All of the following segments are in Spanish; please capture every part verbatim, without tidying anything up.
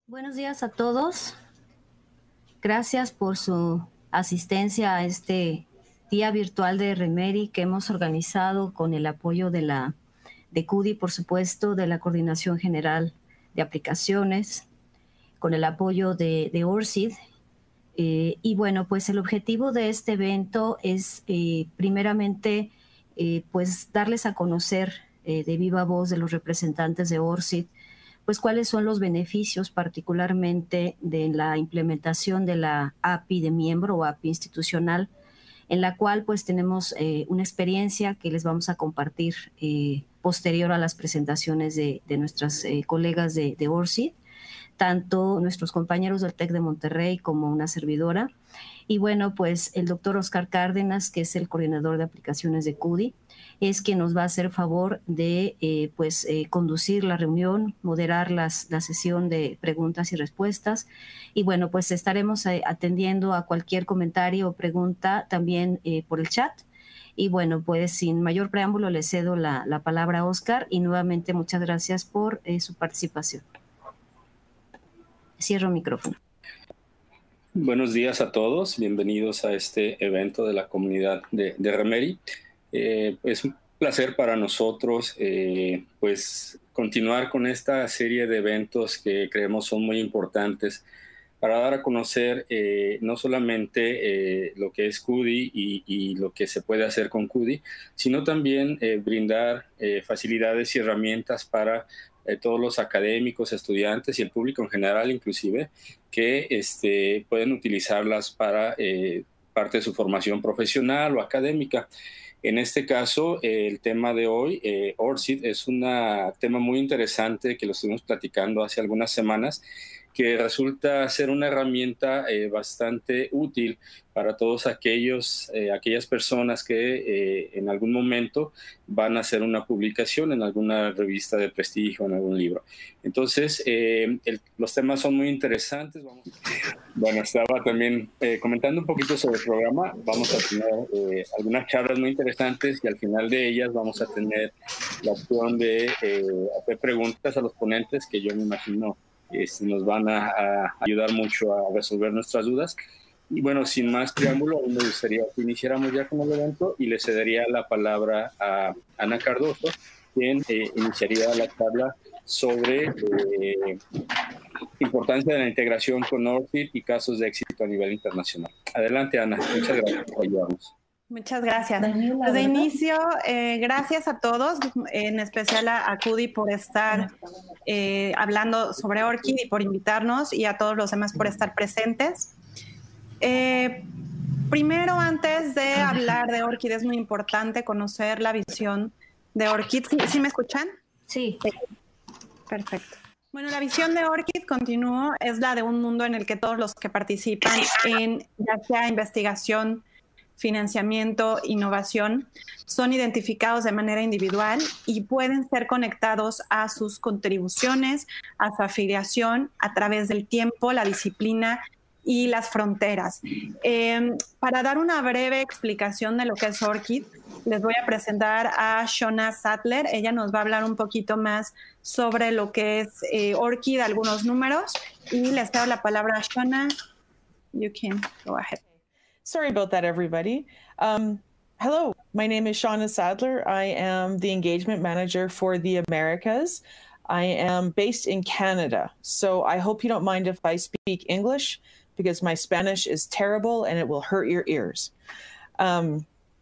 Buenos días a todos. Gracias por su asistencia a este día virtual de Remeri que hemos organizado con el apoyo de la de C U D I, por supuesto, de la Coordinación General de Aplicaciones, con el apoyo de, de ORCID. Eh, y bueno, pues el objetivo de este evento es eh, primeramente eh, pues darles a conocer eh, de viva voz de los representantes de ORCID pues cuáles son los beneficios particularmente de la implementación de la A P I de miembro o A P I institucional, en la cual pues tenemos eh, una experiencia que les vamos a compartir eh, posterior a las presentaciones de, de nuestras eh, colegas de, de ORCID, tanto nuestros compañeros del TEC de Monterrey como una servidora. Y bueno, pues el doctor Oscar Cárdenas, que es el coordinador de aplicaciones de C U D I, es quien nos va a hacer favor de eh, pues, eh, conducir la reunión, moderar las, la sesión de preguntas y respuestas. Y bueno, pues estaremos eh, atendiendo a cualquier comentario o pregunta también eh, por el chat. Y bueno, pues sin mayor preámbulo le cedo la, la palabra a Oscar y nuevamente muchas gracias por eh, su participación. Cierro micrófono. Buenos días a todos, bienvenidos a este evento de la comunidad de, de Remeri. Eh, es un placer para nosotros eh, pues continuar con esta serie de eventos que creemos son muy importantes para dar a conocer eh, no solamente eh, lo que es C U D I y, y lo que se puede hacer con C U D I, sino también eh, brindar eh, facilidades y herramientas para eh, todos los académicos, estudiantes y el público en general inclusive, que este, pueden utilizarlas para eh, parte de su formación profesional o académica. En este caso, eh, el tema de hoy, eh, ORCID, es un tema muy interesante que lo estuvimos platicando hace algunas semanas, que resulta ser una herramienta eh, bastante útil para todos aquellos, eh, aquellas personas que eh, en algún momento van a hacer una publicación en alguna revista de prestigio, en algún libro. Entonces, eh, el, los temas son muy interesantes. Vamos, bueno, estaba también eh, comentando un poquito sobre el programa. Vamos a tener eh, algunas charlas muy interesantes y al final de ellas vamos a tener la opción de eh, hacer preguntas a los ponentes que yo me imagino Este, nos van a, a ayudar mucho a resolver nuestras dudas. Y bueno, sin más preámbulo, me gustaría que iniciáramos ya con el evento y le cedería la palabra a Ana Cardoso, quien eh, iniciaría la charla sobre eh, importancia de la integración con ORCID y casos de éxito a nivel internacional. Adelante, Ana. Muchas gracias por ayudarnos. Muchas gracias. Pues de inicio, eh, gracias a todos, en especial a, a C U D I por estar eh, hablando sobre ORCID y por invitarnos, y a todos los demás por estar presentes. Eh, primero, antes de hablar de ORCID, es muy importante conocer la visión de ORCID. ¿Sí, ¿sí me escuchan? Sí. Sí. Perfecto. Bueno, la visión de ORCID, continúo, es la de un mundo en el que todos los que participan en ya sea investigación, financiamiento, innovación, son identificados de manera individual y pueden ser conectados a sus contribuciones, a su afiliación a través del tiempo, la disciplina y las fronteras. Eh, para dar una breve explicación de lo que es ORCID, les voy a presentar a Shona Sattler. Ella nos va a hablar un poquito más sobre lo que es eh, ORCID, algunos números, y les doy la palabra a Shona. You can go ahead. Sorry about that, everybody. Um, hello, my name is Shona Sattler. I am the engagement manager for the Americas. I am based in Canada, so I hope you don't mind if I speak English, because my Spanish is terrible and it will hurt your ears. Um,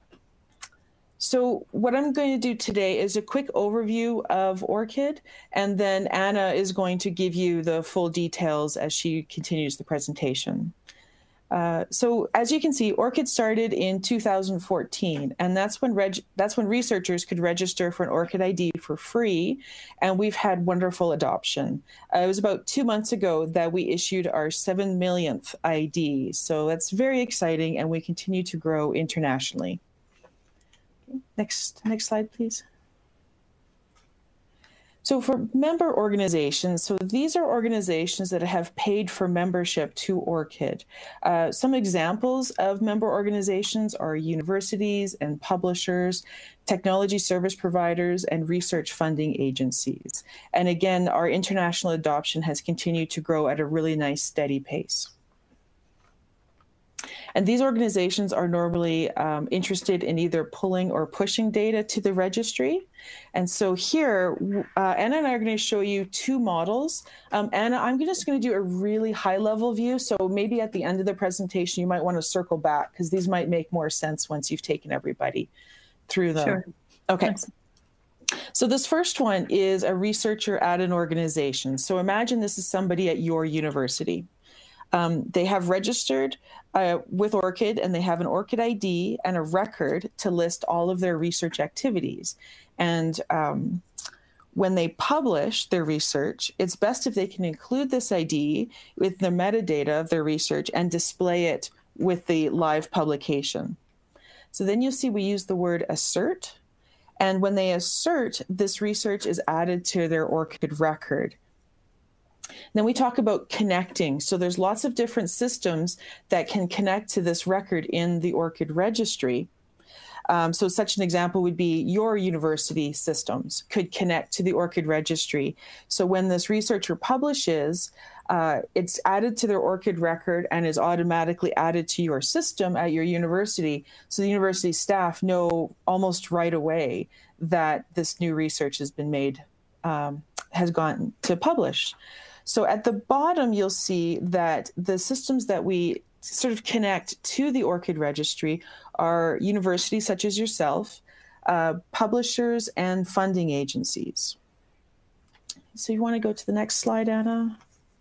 so what I'm going to do today is a quick overview of ORCID, and then Anna is going to give you the full details as she continues the presentation. Uh, so as you can see, ORCID started in two thousand fourteen, and that's when reg that's when researchers could register for an ORCID I D for free, and we've had wonderful adoption. Uh, it was about two months ago that we issued our seven millionth I D, so that's very exciting, and we continue to grow internationally. Okay, next, next slide, please. So for member organizations, so these are organizations that have paid for membership to ORCID. Uh, some examples of member organizations are universities and publishers, technology service providers, and research funding agencies. And again, our international adoption has continued to grow at a really nice, steady pace. And these organizations are normally um, interested in either pulling or pushing data to the registry. And so here, uh, Anna and I are going to show you two models. Um, Anna, I'm just going to do a really high-level view. So maybe at the end of the presentation, you might want to circle back because these might make more sense once you've taken everybody through them. Sure. Okay. Thanks. So this first one is a researcher at an organization. So imagine this is somebody at your university. Um, they have registered uh, with ORCID, and they have an ORCID I D and a record to list all of their research activities. And um, when they publish their research, it's best if they can include this I D with the metadata of their research and display it with the live publication. So then you'll see we use the word assert. And when they assert, this research is added to their ORCID record. Then we talk about connecting. So there's lots of different systems that can connect to this record in the ORCID registry. Um, so such an example would be your university systems could connect to the ORCID registry. So when this researcher publishes, uh, it's added to their ORCID record and is automatically added to your system at your university. So the university staff know almost right away that this new research has been made, um, has gone to publish. So at the bottom, you'll see that the systems that we sort of connect to the ORCID registry are universities such as yourself, uh, publishers, and funding agencies. So you want to go to the next slide, Anna?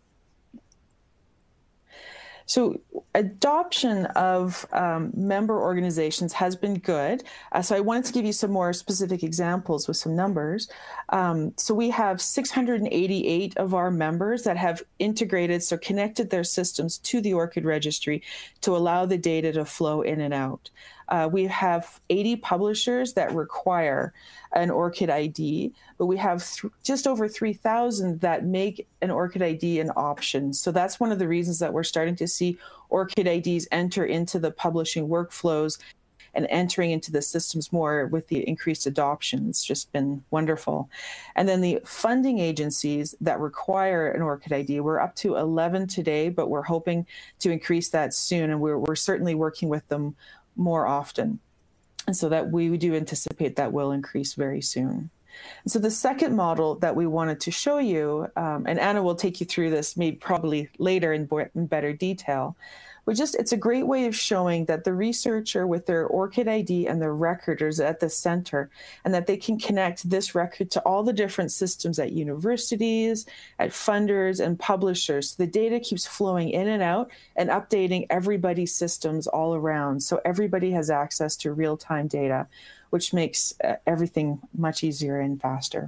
So adoption of um, member organizations has been good. Uh, so I wanted to give you some more specific examples with some numbers. Um, so we have six hundred eighty-eight of our members that have integrated, so connected their systems to the ORCID registry to allow the data to flow in and out. Uh, we have eighty publishers that require an ORCID I D, but we have th just over three thousand that make an ORCID I D an option. So that's one of the reasons that we're starting to see ORCID I Ds enter into the publishing workflows and entering into the systems more with the increased adoption. It's just been wonderful. And then the funding agencies that require an ORCID I D, we're up to eleven today, but we're hoping to increase that soon. And we're, we're certainly working with them more often. And so that we do anticipate that will increase very soon. And so the second model that we wanted to show you, um, and Anna will take you through this maybe probably later in, in better detail, but just it's a great way of showing that the researcher with their ORCID I D and their record is at the center, and that they can connect this record to all the different systems at universities, at funders, and publishers. So the data keeps flowing in and out and updating everybody's systems all around. So everybody has access to real-time data, which makes uh, everything much easier and faster.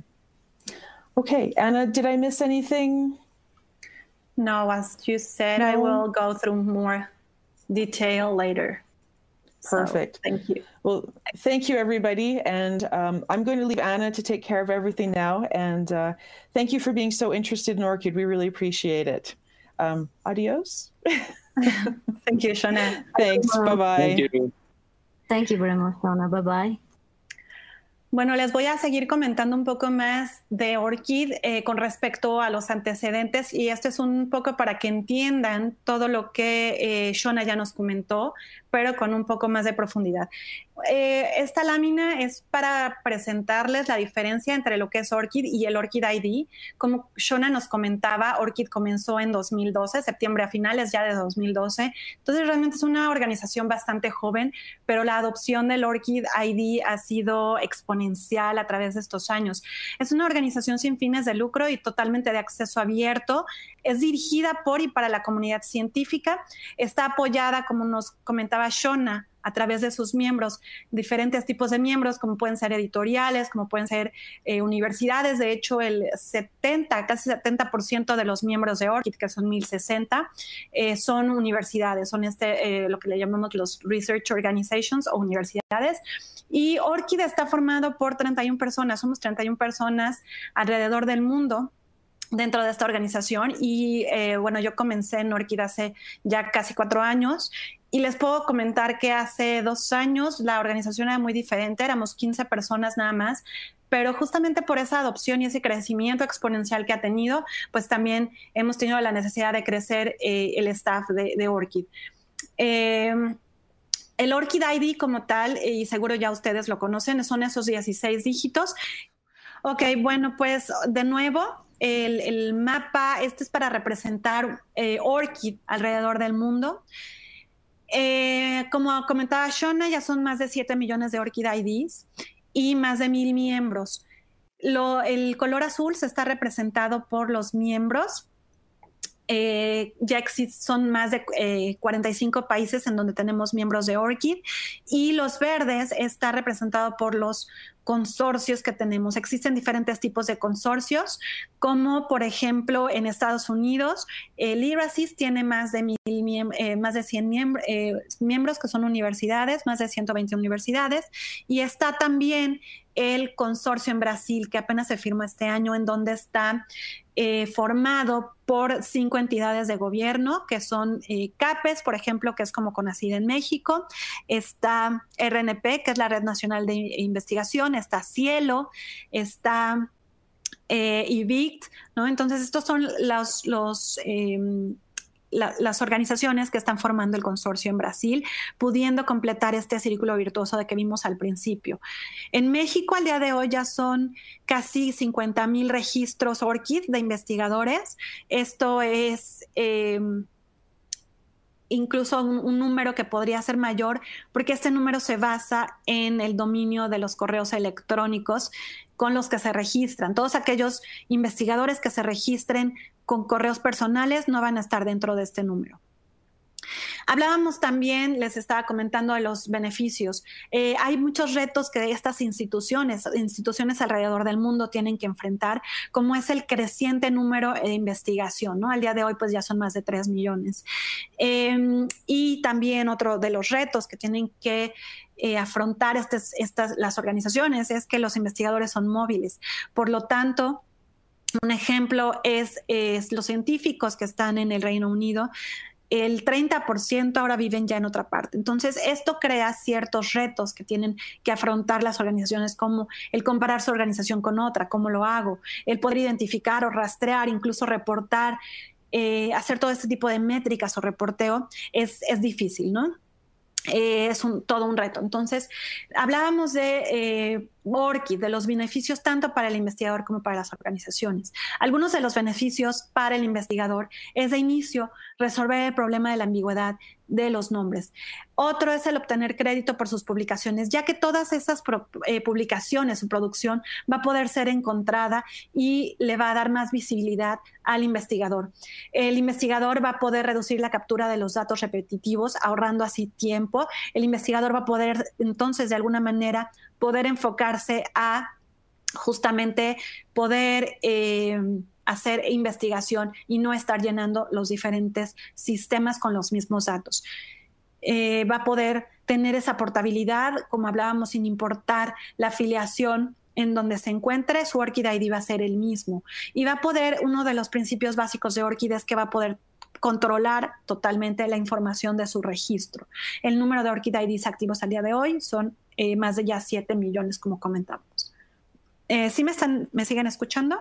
Okay, Anna, did I miss anything? No, as you said, No. I will go through more detail later. Perfect. So, thank you. Well, thank you, everybody. And um, I'm going to leave Anna to take care of everything now. And uh, thank you for being so interested in ORCID. We really appreciate it. Um, adios. Thank you, Shona. Thanks. Bye-bye. Thank you. Thank you very much, Shona. Bye-bye. Bueno, les voy a seguir comentando un poco más de ORCID eh, con respecto a los antecedentes, y esto es un poco para que entiendan todo lo que eh, Shona ya nos comentó, pero con un poco más de profundidad. Eh, esta lámina es para presentarles la diferencia entre lo que es ORCID y el ORCID I D. Como Shona nos comentaba, ORCID comenzó en dos mil doce, septiembre a finales ya de dos mil doce. Entonces realmente es una organización bastante joven, pero la adopción del ORCID I D ha sido exponencial a través de estos años. Es una organización sin fines de lucro y totalmente de acceso abierto. Es dirigida por y para la comunidad científica. Está apoyada, como nos comentaba Shona, a través de sus miembros, diferentes tipos de miembros, como pueden ser editoriales, como pueden ser eh, universidades. De hecho, el setenta, casi setenta por ciento de los miembros de ORCID, que son mil sesenta, eh, son universidades, son este, eh, lo que le llamamos los Research Organizations o universidades. Y ORCID está formado por treinta y una personas, somos treinta y una personas alrededor del mundo dentro de esta organización. Y eh, bueno, yo comencé en ORCID hace ya casi cuatro años y les puedo comentar que hace dos años la organización era muy diferente, éramos quince personas nada más, pero justamente por esa adopción y ese crecimiento exponencial que ha tenido, pues también hemos tenido la necesidad de crecer eh, el staff de, de ORCID. Eh, El ORCID I D como tal, y seguro ya ustedes lo conocen, son esos dieciséis dígitos. Ok, bueno, pues de nuevo, el, el mapa, este es para representar eh, ORCID alrededor del mundo. Eh, como comentaba Shona, ya son más de siete millones de ORCID I Ds y más de mil miembros. Lo, el color azul se está representado por los miembros. Eh, ya existen, son más de eh, cuarenta y cinco países en donde tenemos miembros de ORCID, y los verdes está representado por los consorcios que tenemos. Existen diferentes tipos de consorcios, como por ejemplo en Estados Unidos, el IRASIS tiene más de, mil, eh, más de cien miembros, eh, miembros que son universidades, más de ciento veinte universidades, y está también el consorcio en Brasil, que apenas se firmó este año, en donde está eh, formado por cinco entidades de gobierno, que son eh, CAPES, por ejemplo, que es como CONACYT en México, está R N P, que es la Red Nacional de Investigación, está Cielo, está eh, I V I C T, ¿no? Entonces, estos son los... los eh, La, las organizaciones que están formando el consorcio en Brasil, pudiendo completar este círculo virtuoso de que vimos al principio. En México, al día de hoy, ya son casi cincuenta mil registros ORCID de investigadores. Esto es eh, incluso un, un número que podría ser mayor, porque este número se basa en el dominio de los correos electrónicos con los que se registran. Todos aquellos investigadores que se registren con correos personales no van a estar dentro de este número. Hablábamos también, les estaba comentando, de los beneficios. Eh, hay muchos retos que estas instituciones, instituciones alrededor del mundo tienen que enfrentar, como es el creciente número de investigación, ¿no? Al día de hoy, pues ya son más de tres millones. Eh, y también otro de los retos que tienen que eh, afrontar estas, estas, las organizaciones es que los investigadores son móviles. Por lo tanto, un ejemplo es, es los científicos que están en el Reino Unido. El treinta por ciento ahora viven ya en otra parte. Entonces, esto crea ciertos retos que tienen que afrontar las organizaciones, como el comparar su organización con otra, cómo lo hago, el poder identificar o rastrear, incluso reportar, eh, hacer todo este tipo de métricas o reporteo, es, es difícil, ¿no? Eh, es un, todo un reto. Entonces, hablábamos de eh, ORCID, de los beneficios tanto para el investigador como para las organizaciones. Algunos de los beneficios para el investigador es, de inicio, resolver el problema de la ambigüedad de los nombres. Otro es el obtener crédito por sus publicaciones, ya que todas esas pro, eh, publicaciones, su producción, va a poder ser encontrada y le va a dar más visibilidad al investigador. El investigador va a poder reducir la captura de los datos repetitivos, ahorrando así tiempo. El investigador va a poder, entonces, de alguna manera, poder enfocarse a justamente poder eh, hacer investigación y no estar llenando los diferentes sistemas con los mismos datos. Eh, va a poder tener esa portabilidad, como hablábamos, sin importar la afiliación en donde se encuentre, su ORCID I D va a ser el mismo. Y va a poder, uno de los principios básicos de ORCID es que va a poder controlar totalmente la información de su registro. El número de ORCID I Ds activos al día de hoy son eh, más de ya siete millones, como comentábamos. Eh, ¿Sí me, están, me siguen escuchando?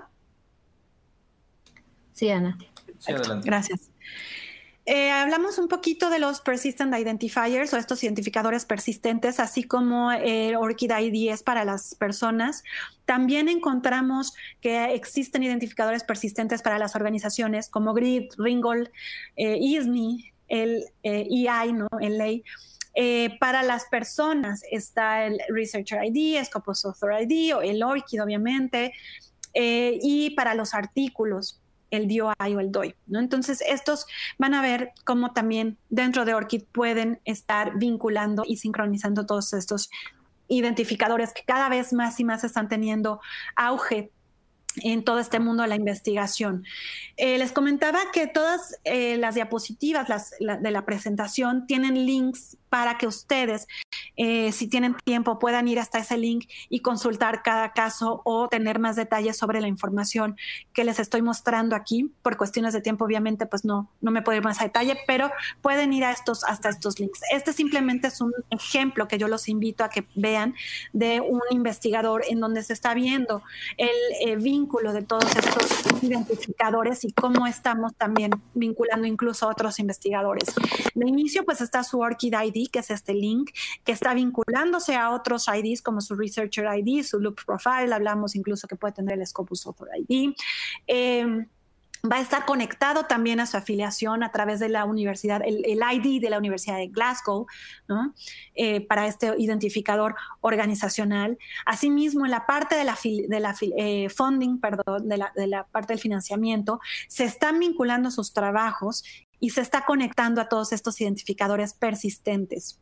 Sí, Ana. Sí, adelante. Gracias. Eh, hablamos un poquito de los Persistent Identifiers, o estos identificadores persistentes, así como el ORCID I D es para las personas. También encontramos que existen identificadores persistentes para las organizaciones, como GRID, Ringgold, eh, I S N I, el eh, E I, ¿no? el ley. Eh, para las personas está el Researcher I D, Scopus Author I D, o el ORCID, obviamente. Eh, y para los artículos el D O I o el D O I, ¿no? Entonces, estos van a ver cómo también dentro de ORCID pueden estar vinculando y sincronizando todos estos identificadores que cada vez más y más están teniendo auge en todo este mundo de la investigación. Eh, les comentaba que todas eh, las diapositivas las, la, de la presentación tienen links para que ustedes, eh, si tienen tiempo, puedan ir hasta ese link y consultar cada caso o tener más detalles sobre la información que les estoy mostrando aquí. Por cuestiones de tiempo, obviamente, pues no, no me puedo ir más a detalle, pero pueden ir a estos, hasta estos links. Este simplemente es un ejemplo que yo los invito a que vean de un investigador en donde se está viendo el eh, vínculo de todos estos identificadores y cómo estamos también vinculando incluso a otros investigadores. De inicio, pues está su ORCID I D, que es este link, que está vinculándose a otros I Ds como su Researcher I D, su Loop Profile, hablamos incluso que puede tener el Scopus Author I D. Eh, va a estar conectado también a su afiliación a través de la universidad, el, el I D de la Universidad de Glasgow, ¿no? Eh, para este identificador organizacional. Asimismo, en la parte de la, de la eh, funding, perdón, de la, de la parte del financiamiento, se están vinculando sus trabajos y se está conectando a todos estos identificadores persistentes.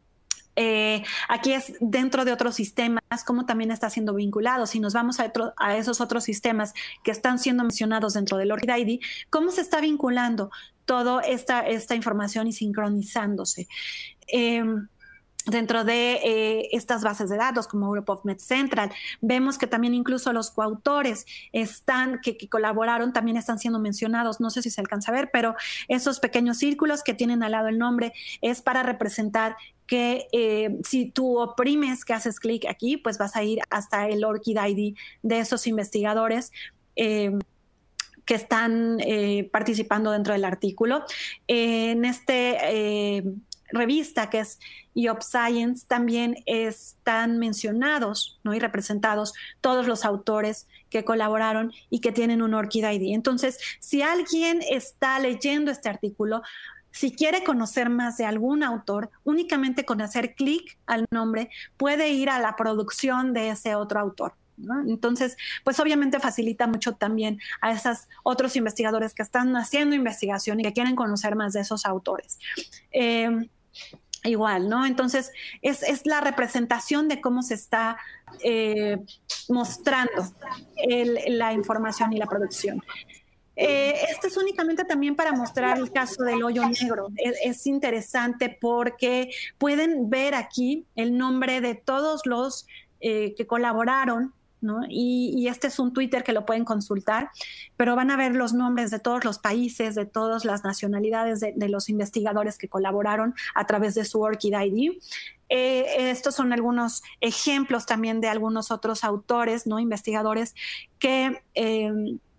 Eh, aquí es dentro de otros sistemas, cómo también está siendo vinculado. Si nos vamos a, otro, a esos otros sistemas que están siendo mencionados dentro del ORCID I D, cómo se está vinculando toda esta, esta información y sincronizándose. Eh, Dentro de eh, estas bases de datos como Europe of Med Central, vemos que también incluso los coautores están, que, que colaboraron también están siendo mencionados. No sé si se alcanza a ver, pero esos pequeños círculos que tienen al lado el nombre es para representar que eh, si tú oprimes, que haces clic aquí, pues vas a ir hasta el ORCID I D de esos investigadores eh, que están eh, participando dentro del artículo. Eh, en este eh, revista que es E O P Science también están mencionados, ¿no? Y representados todos los autores que colaboraron y que tienen un ORCID I D. Entonces, si alguien está leyendo este artículo, si quiere conocer más de algún autor, únicamente con hacer clic al nombre puede ir a la producción de ese otro autor, ¿no? Entonces, pues obviamente facilita mucho también a esos otros investigadores que están haciendo investigación y que quieren conocer más de esos autores. Eh, igual, ¿no? Entonces, es, es la representación de cómo se está eh, mostrando el, la información y la producción. Eh, este es únicamente también para mostrar el caso del hoyo negro. Es, es interesante porque pueden ver aquí el nombre de todos los eh, que colaboraron, ¿no? Y, y este es un Twitter que lo pueden consultar, pero van a ver los nombres de todos los países, de todas las nacionalidades de, de los investigadores que colaboraron a través de su ORCID I D. Eh, estos son algunos ejemplos también de algunos otros autores, ¿no? Investigadores que eh,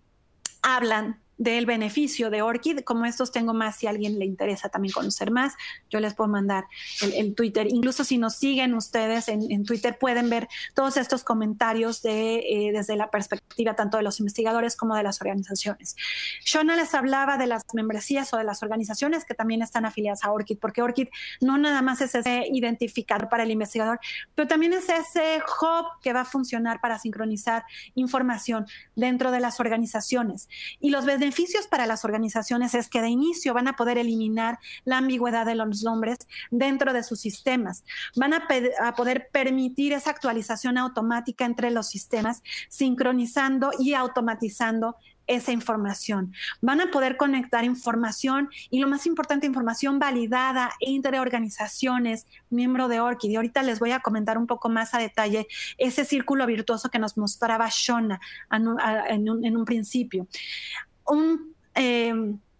hablan del beneficio de ORCID. Como estos tengo más, si a alguien le interesa también conocer más, yo les puedo mandar el, el Twitter. Incluso si nos siguen ustedes en, en Twitter, pueden ver todos estos comentarios de, eh, desde la perspectiva tanto de los investigadores como de las organizaciones. Shona les hablaba de las membresías o de las organizaciones que también están afiliadas a ORCID, porque ORCID no nada más es ese identificador para el investigador, pero también es ese hub que va a funcionar para sincronizar información dentro de las organizaciones. Y los beneficios para las organizaciones es que de inicio van a poder eliminar la ambigüedad de los nombres dentro de sus sistemas. Van a, a poder permitir esa actualización automática entre los sistemas, sincronizando y automatizando esa información. Van a poder conectar información y lo más importante, información validada entre organizaciones, miembro de ORCID. Y ahorita les voy a comentar un poco más a detalle ese círculo virtuoso que nos mostraba Shona en un, en un, en un principio. Un, eh,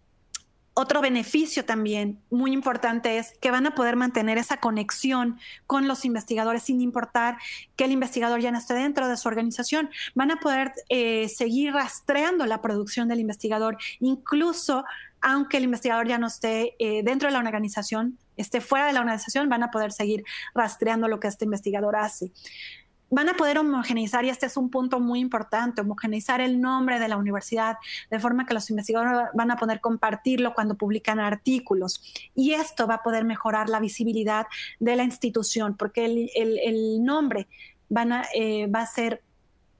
otro beneficio también muy importante es que van a poder mantener esa conexión con los investigadores sin importar que el investigador ya no esté dentro de su organización. Van a poder eh, seguir rastreando la producción del investigador, incluso aunque el investigador ya no esté eh, dentro de la organización, esté fuera de la organización, van a poder seguir rastreando lo que este investigador hace. Van a poder homogeneizar, y este es un punto muy importante, homogeneizar el nombre de la universidad, de forma que los investigadores van a poder compartirlo cuando publican artículos. Y esto va a poder mejorar la visibilidad de la institución, porque el, el, el nombre van a, eh, va a ser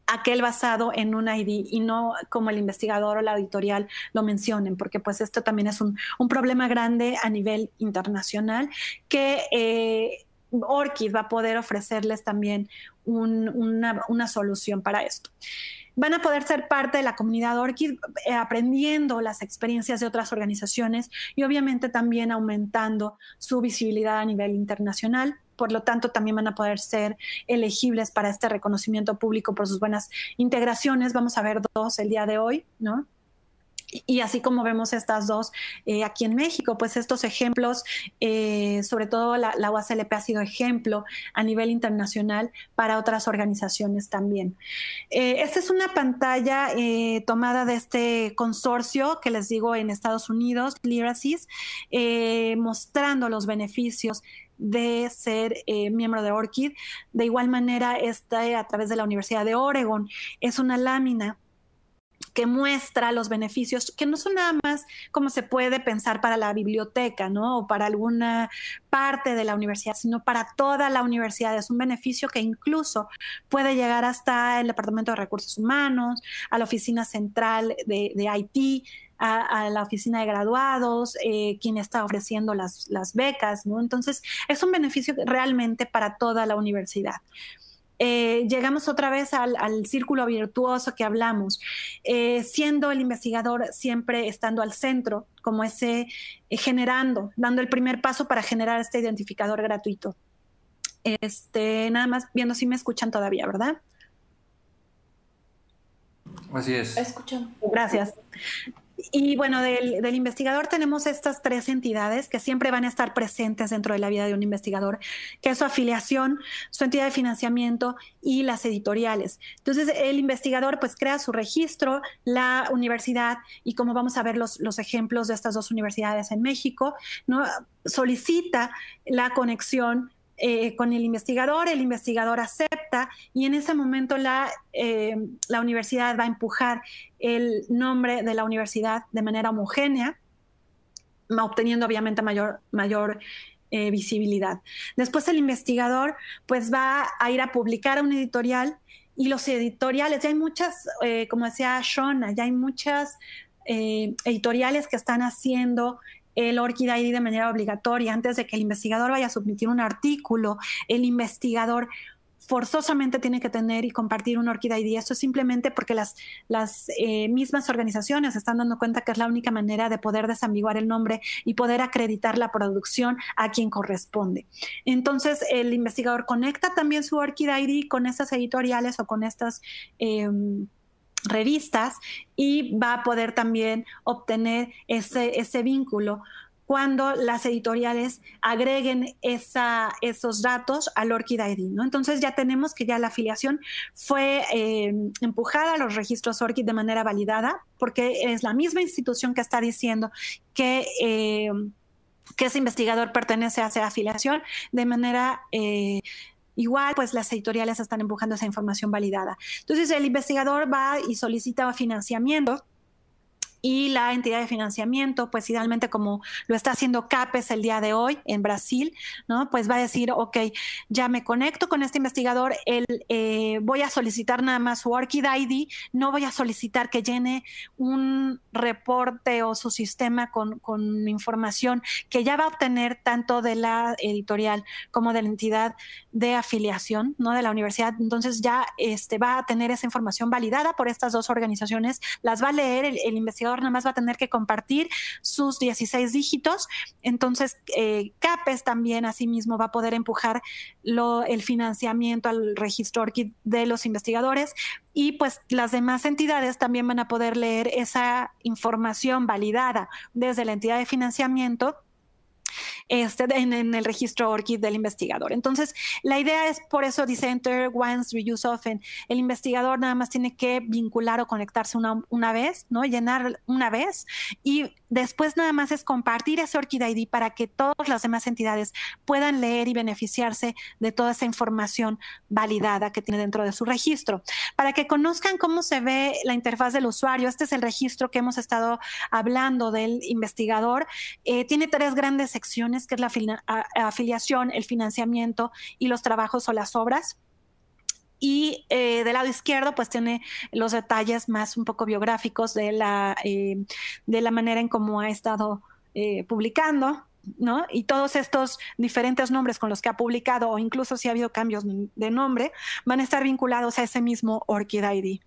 aquel basado en un I D y no como el investigador o la editorial lo mencionen, porque pues esto también es un, un problema grande a nivel internacional que eh, ORCID va a poder ofrecerles también un, una, una solución para esto. Van a poder ser parte de la comunidad ORCID eh, aprendiendo las experiencias de otras organizaciones y obviamente también aumentando su visibilidad a nivel internacional. Por lo tanto, también van a poder ser elegibles para este reconocimiento público por sus buenas integraciones. Vamos a ver dos el día de hoy, ¿no? Y así como vemos estas dos eh, aquí en México, pues estos ejemplos, eh, sobre todo la, la U A C L P ha sido ejemplo a nivel internacional para otras organizaciones también. Eh, esta es una pantalla eh, tomada de este consorcio que les digo en Estados Unidos, Clearasis, eh, mostrando los beneficios de ser eh, miembro de ORCID. De igual manera, esta a través de la Universidad de Oregon es una lámina que muestra los beneficios, que no son nada más como se puede pensar para la biblioteca, ¿no? O para alguna parte de la universidad, sino para toda la universidad. Es un beneficio que incluso puede llegar hasta el Departamento de Recursos Humanos, a la Oficina Central de, de I T, a, a la Oficina de Graduados, eh, quien está ofreciendo las, las becas, ¿no? Entonces, es un beneficio realmente para toda la universidad. Eh, llegamos otra vez al, al círculo virtuoso que hablamos, eh, siendo el investigador siempre estando al centro, como ese eh, generando, dando el primer paso para generar este identificador gratuito. Este, nada más viendo si me escuchan todavía, ¿verdad? Así es. Escuchan. Gracias. Y bueno, del, del investigador tenemos estas tres entidades que siempre van a estar presentes dentro de la vida de un investigador, que es su afiliación, su entidad de financiamiento y las editoriales. Entonces, el investigador pues crea su registro, la universidad, y como vamos a ver los, los ejemplos de estas dos universidades en México, ¿no? Solicita la conexión Eh, con el investigador, el investigador acepta y en ese momento la, eh, la universidad va a empujar el nombre de la universidad de manera homogénea, obteniendo obviamente mayor, mayor eh, visibilidad. Después el investigador pues va a ir a publicar a un editorial y los editoriales, ya hay muchas, eh, como decía Shona, ya hay muchas eh, editoriales que están haciendo el ORCID I D de manera obligatoria. Antes de que el investigador vaya a submitir un artículo, el investigador forzosamente tiene que tener y compartir un ORCID I D. Esto es simplemente porque las, las eh, mismas organizaciones se están dando cuenta que es la única manera de poder desambiguar el nombre y poder acreditar la producción a quien corresponde. Entonces, el investigador conecta también su ORCID I D con estas editoriales o con estas eh, revistas y va a poder también obtener ese, ese vínculo cuando las editoriales agreguen esa, esos datos al ORCID I D, ¿no? Entonces ya tenemos que ya la afiliación fue eh, empujada a los registros ORCID de manera validada, porque es la misma institución que está diciendo que, eh, que ese investigador pertenece a esa afiliación de manera eh, igual, pues las editoriales están empujando esa información validada. Entonces el investigador va y solicita financiamiento y la entidad de financiamiento, pues idealmente como lo está haciendo CAPES el día de hoy en Brasil, ¿no? Pues va a decir, ok, ya me conecto con este investigador, el, eh, voy a solicitar nada más su ORCID I D, no voy a solicitar que llene un reporte o su sistema con, con información que ya va a obtener tanto de la editorial como de la entidad de afiliación, ¿no? De la universidad. Entonces ya este, va a tener esa información validada por estas dos organizaciones, las va a leer, el, el investigador nada más va a tener que compartir sus dieciséis dígitos. Entonces, eh, CAPES también asimismo va a poder empujar lo, el financiamiento al registro ORCID de los investigadores y pues las demás entidades también van a poder leer esa información validada desde la entidad de financiamiento Este, en, en el registro ORCID del investigador. Entonces, la idea es, por eso dice enter once, reuse often. El investigador nada más tiene que vincular o conectarse una, una vez, ¿no? Llenar una vez y después nada más es compartir ese ORCID I D para que todas las demás entidades puedan leer y beneficiarse de toda esa información validada que tiene dentro de su registro. Para que conozcan cómo se ve la interfaz del usuario, este es el registro que hemos estado hablando del investigador. Eh, tiene tres grandes secciones, que es la afiliación, el financiamiento y los trabajos o las obras. Y eh, del lado izquierdo pues tiene los detalles más un poco biográficos de la, eh, de la manera en cómo ha estado eh, publicando, ¿no? Y todos estos diferentes nombres con los que ha publicado, o incluso si ha habido cambios de nombre, van a estar vinculados a ese mismo ORCID I D.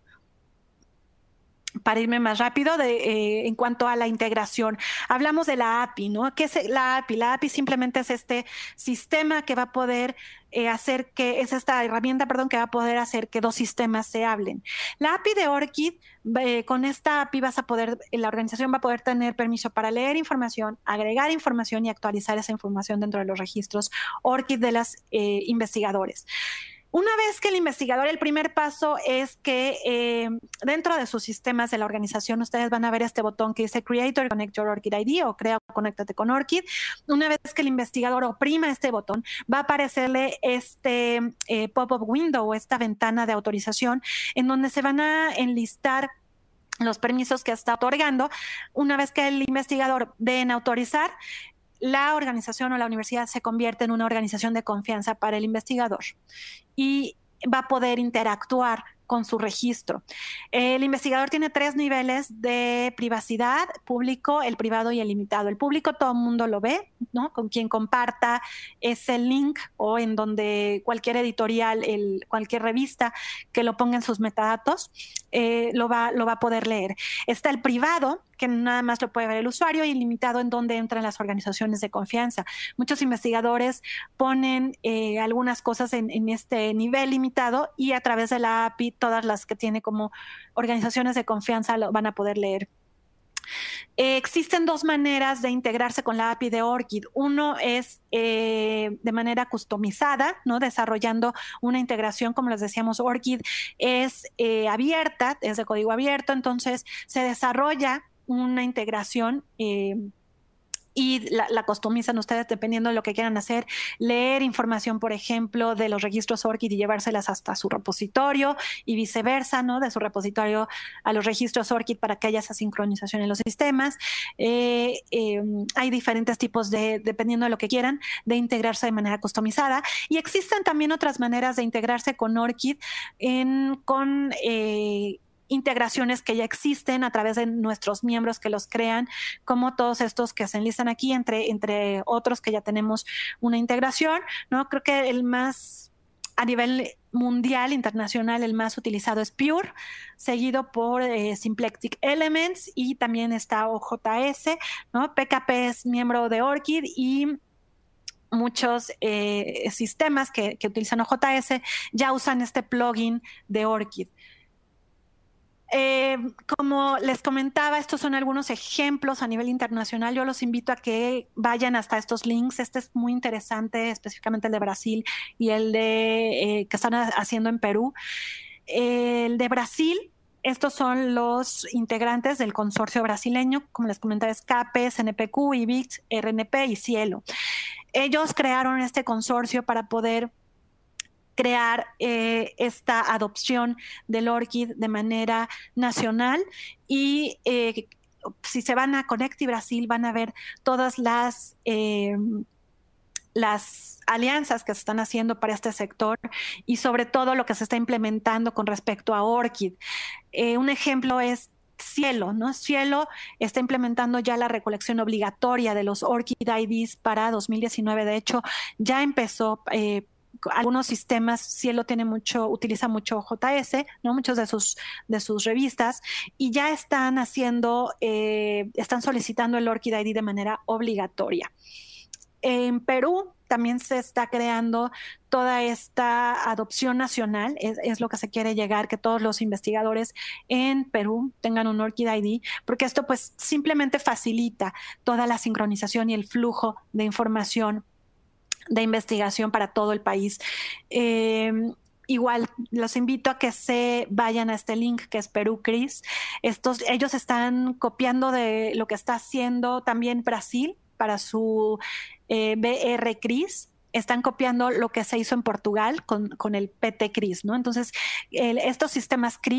Para irme más rápido, de, eh, en cuanto a la integración, hablamos de la A P I, ¿no? ¿Qué es la A P I? La A P I simplemente es este sistema que va a poder eh, hacer que, es esta herramienta, perdón, que va a poder hacer que dos sistemas se hablen. La A P I de ORCID, eh, con esta A P I vas a poder, la organización va a poder tener permiso para leer información, agregar información y actualizar esa información dentro de los registros ORCID de los eh, investigadores. Una vez que el investigador, el primer paso es que eh, dentro de sus sistemas de la organización ustedes van a ver este botón que dice Create or Connect your ORCID I D o Crea o Conéctate con ORCID. Una vez que el investigador oprima este botón, va a aparecerle este eh, pop-up window o esta ventana de autorización en donde se van a enlistar los permisos que está otorgando. Una vez que el investigador dé en autorizar, la organización o la universidad se convierte en una organización de confianza para el investigador y va a poder interactuar con su registro. El investigador tiene tres niveles de privacidad: público, el privado y el limitado. El público todo el mundo lo ve, ¿no? Con quien comparta ese link o en donde cualquier editorial, el, cualquier revista que lo ponga en sus metadatos, eh, lo, va, lo va a poder leer. Está el privado, que nada más lo puede ver el usuario, y limitado, en donde entran las organizaciones de confianza. Muchos investigadores ponen eh, algunas cosas en, en este nivel limitado y a través de la A P I todas las que tiene como organizaciones de confianza lo van a poder leer. Eh, existen dos maneras de integrarse con la A P I de ORCID. Uno es eh, de manera customizada, ¿no? Desarrollando una integración, como les decíamos, ORCID es eh, abierta, es de código abierto, entonces se desarrolla una integración eh, y la, la customizan ustedes dependiendo de lo que quieran hacer. Leer información, por ejemplo, de los registros ORCID y llevárselas hasta su repositorio y viceversa, ¿no? De su repositorio a los registros ORCID para que haya esa sincronización en los sistemas. Eh, eh, hay diferentes tipos de, dependiendo de lo que quieran, de integrarse de manera customizada. Y existen también otras maneras de integrarse con ORCID en, con... Eh, integraciones que ya existen a través de nuestros miembros que los crean, como todos estos que se enlistan aquí, entre, entre otros que ya tenemos una integración, ¿no? Creo que el más, a nivel mundial, internacional, el más utilizado es Pure, seguido por eh, Symplectic Elements, y también está O J S, ¿no? P K P es miembro de ORCID y muchos eh, sistemas que, que utilizan O J S ya usan este plugin de ORCID. Eh, como les comentaba, estos son algunos ejemplos a nivel internacional. Yo los invito a que vayan hasta estos links. Este es muy interesante, específicamente el de Brasil y el de eh, que están haciendo en Perú. Eh, el de Brasil, estos son los integrantes del consorcio brasileño, como les comentaba, es C A P E, C N P Q, I B I C, R N P y Cielo. Ellos crearon este consorcio para poder crear eh, esta adopción del ORCID de manera nacional y eh, si se van a Conecti Brasil van a ver todas las, eh, las alianzas que se están haciendo para este sector y sobre todo lo que se está implementando con respecto a ORCID. Eh, un ejemplo es Cielo, ¿no? Cielo está implementando ya la recolección obligatoria de los ORCID I Ds para dos mil diecinueve. De hecho, ya empezó... Eh, algunos sistemas, Cielo tiene mucho, utiliza mucho J S, ¿no? Muchos de sus, de sus revistas, y ya están haciendo, eh, están solicitando el ORCID I D de manera obligatoria. En Perú también se está creando toda esta adopción nacional, es, es lo que se quiere llegar, que todos los investigadores en Perú tengan un ORCID I D, porque esto pues simplemente facilita toda la sincronización y el flujo de información de investigación para todo el país. Eh, igual, los invito a que se vayan a este link que es Perú CRIS. Estos, ellos están copiando de lo que está haciendo también Brasil para su eh, B R CRIS. Están copiando lo que se hizo en Portugal con, con el P T CRIS, ¿no? Entonces, el, estos sistemas CRIS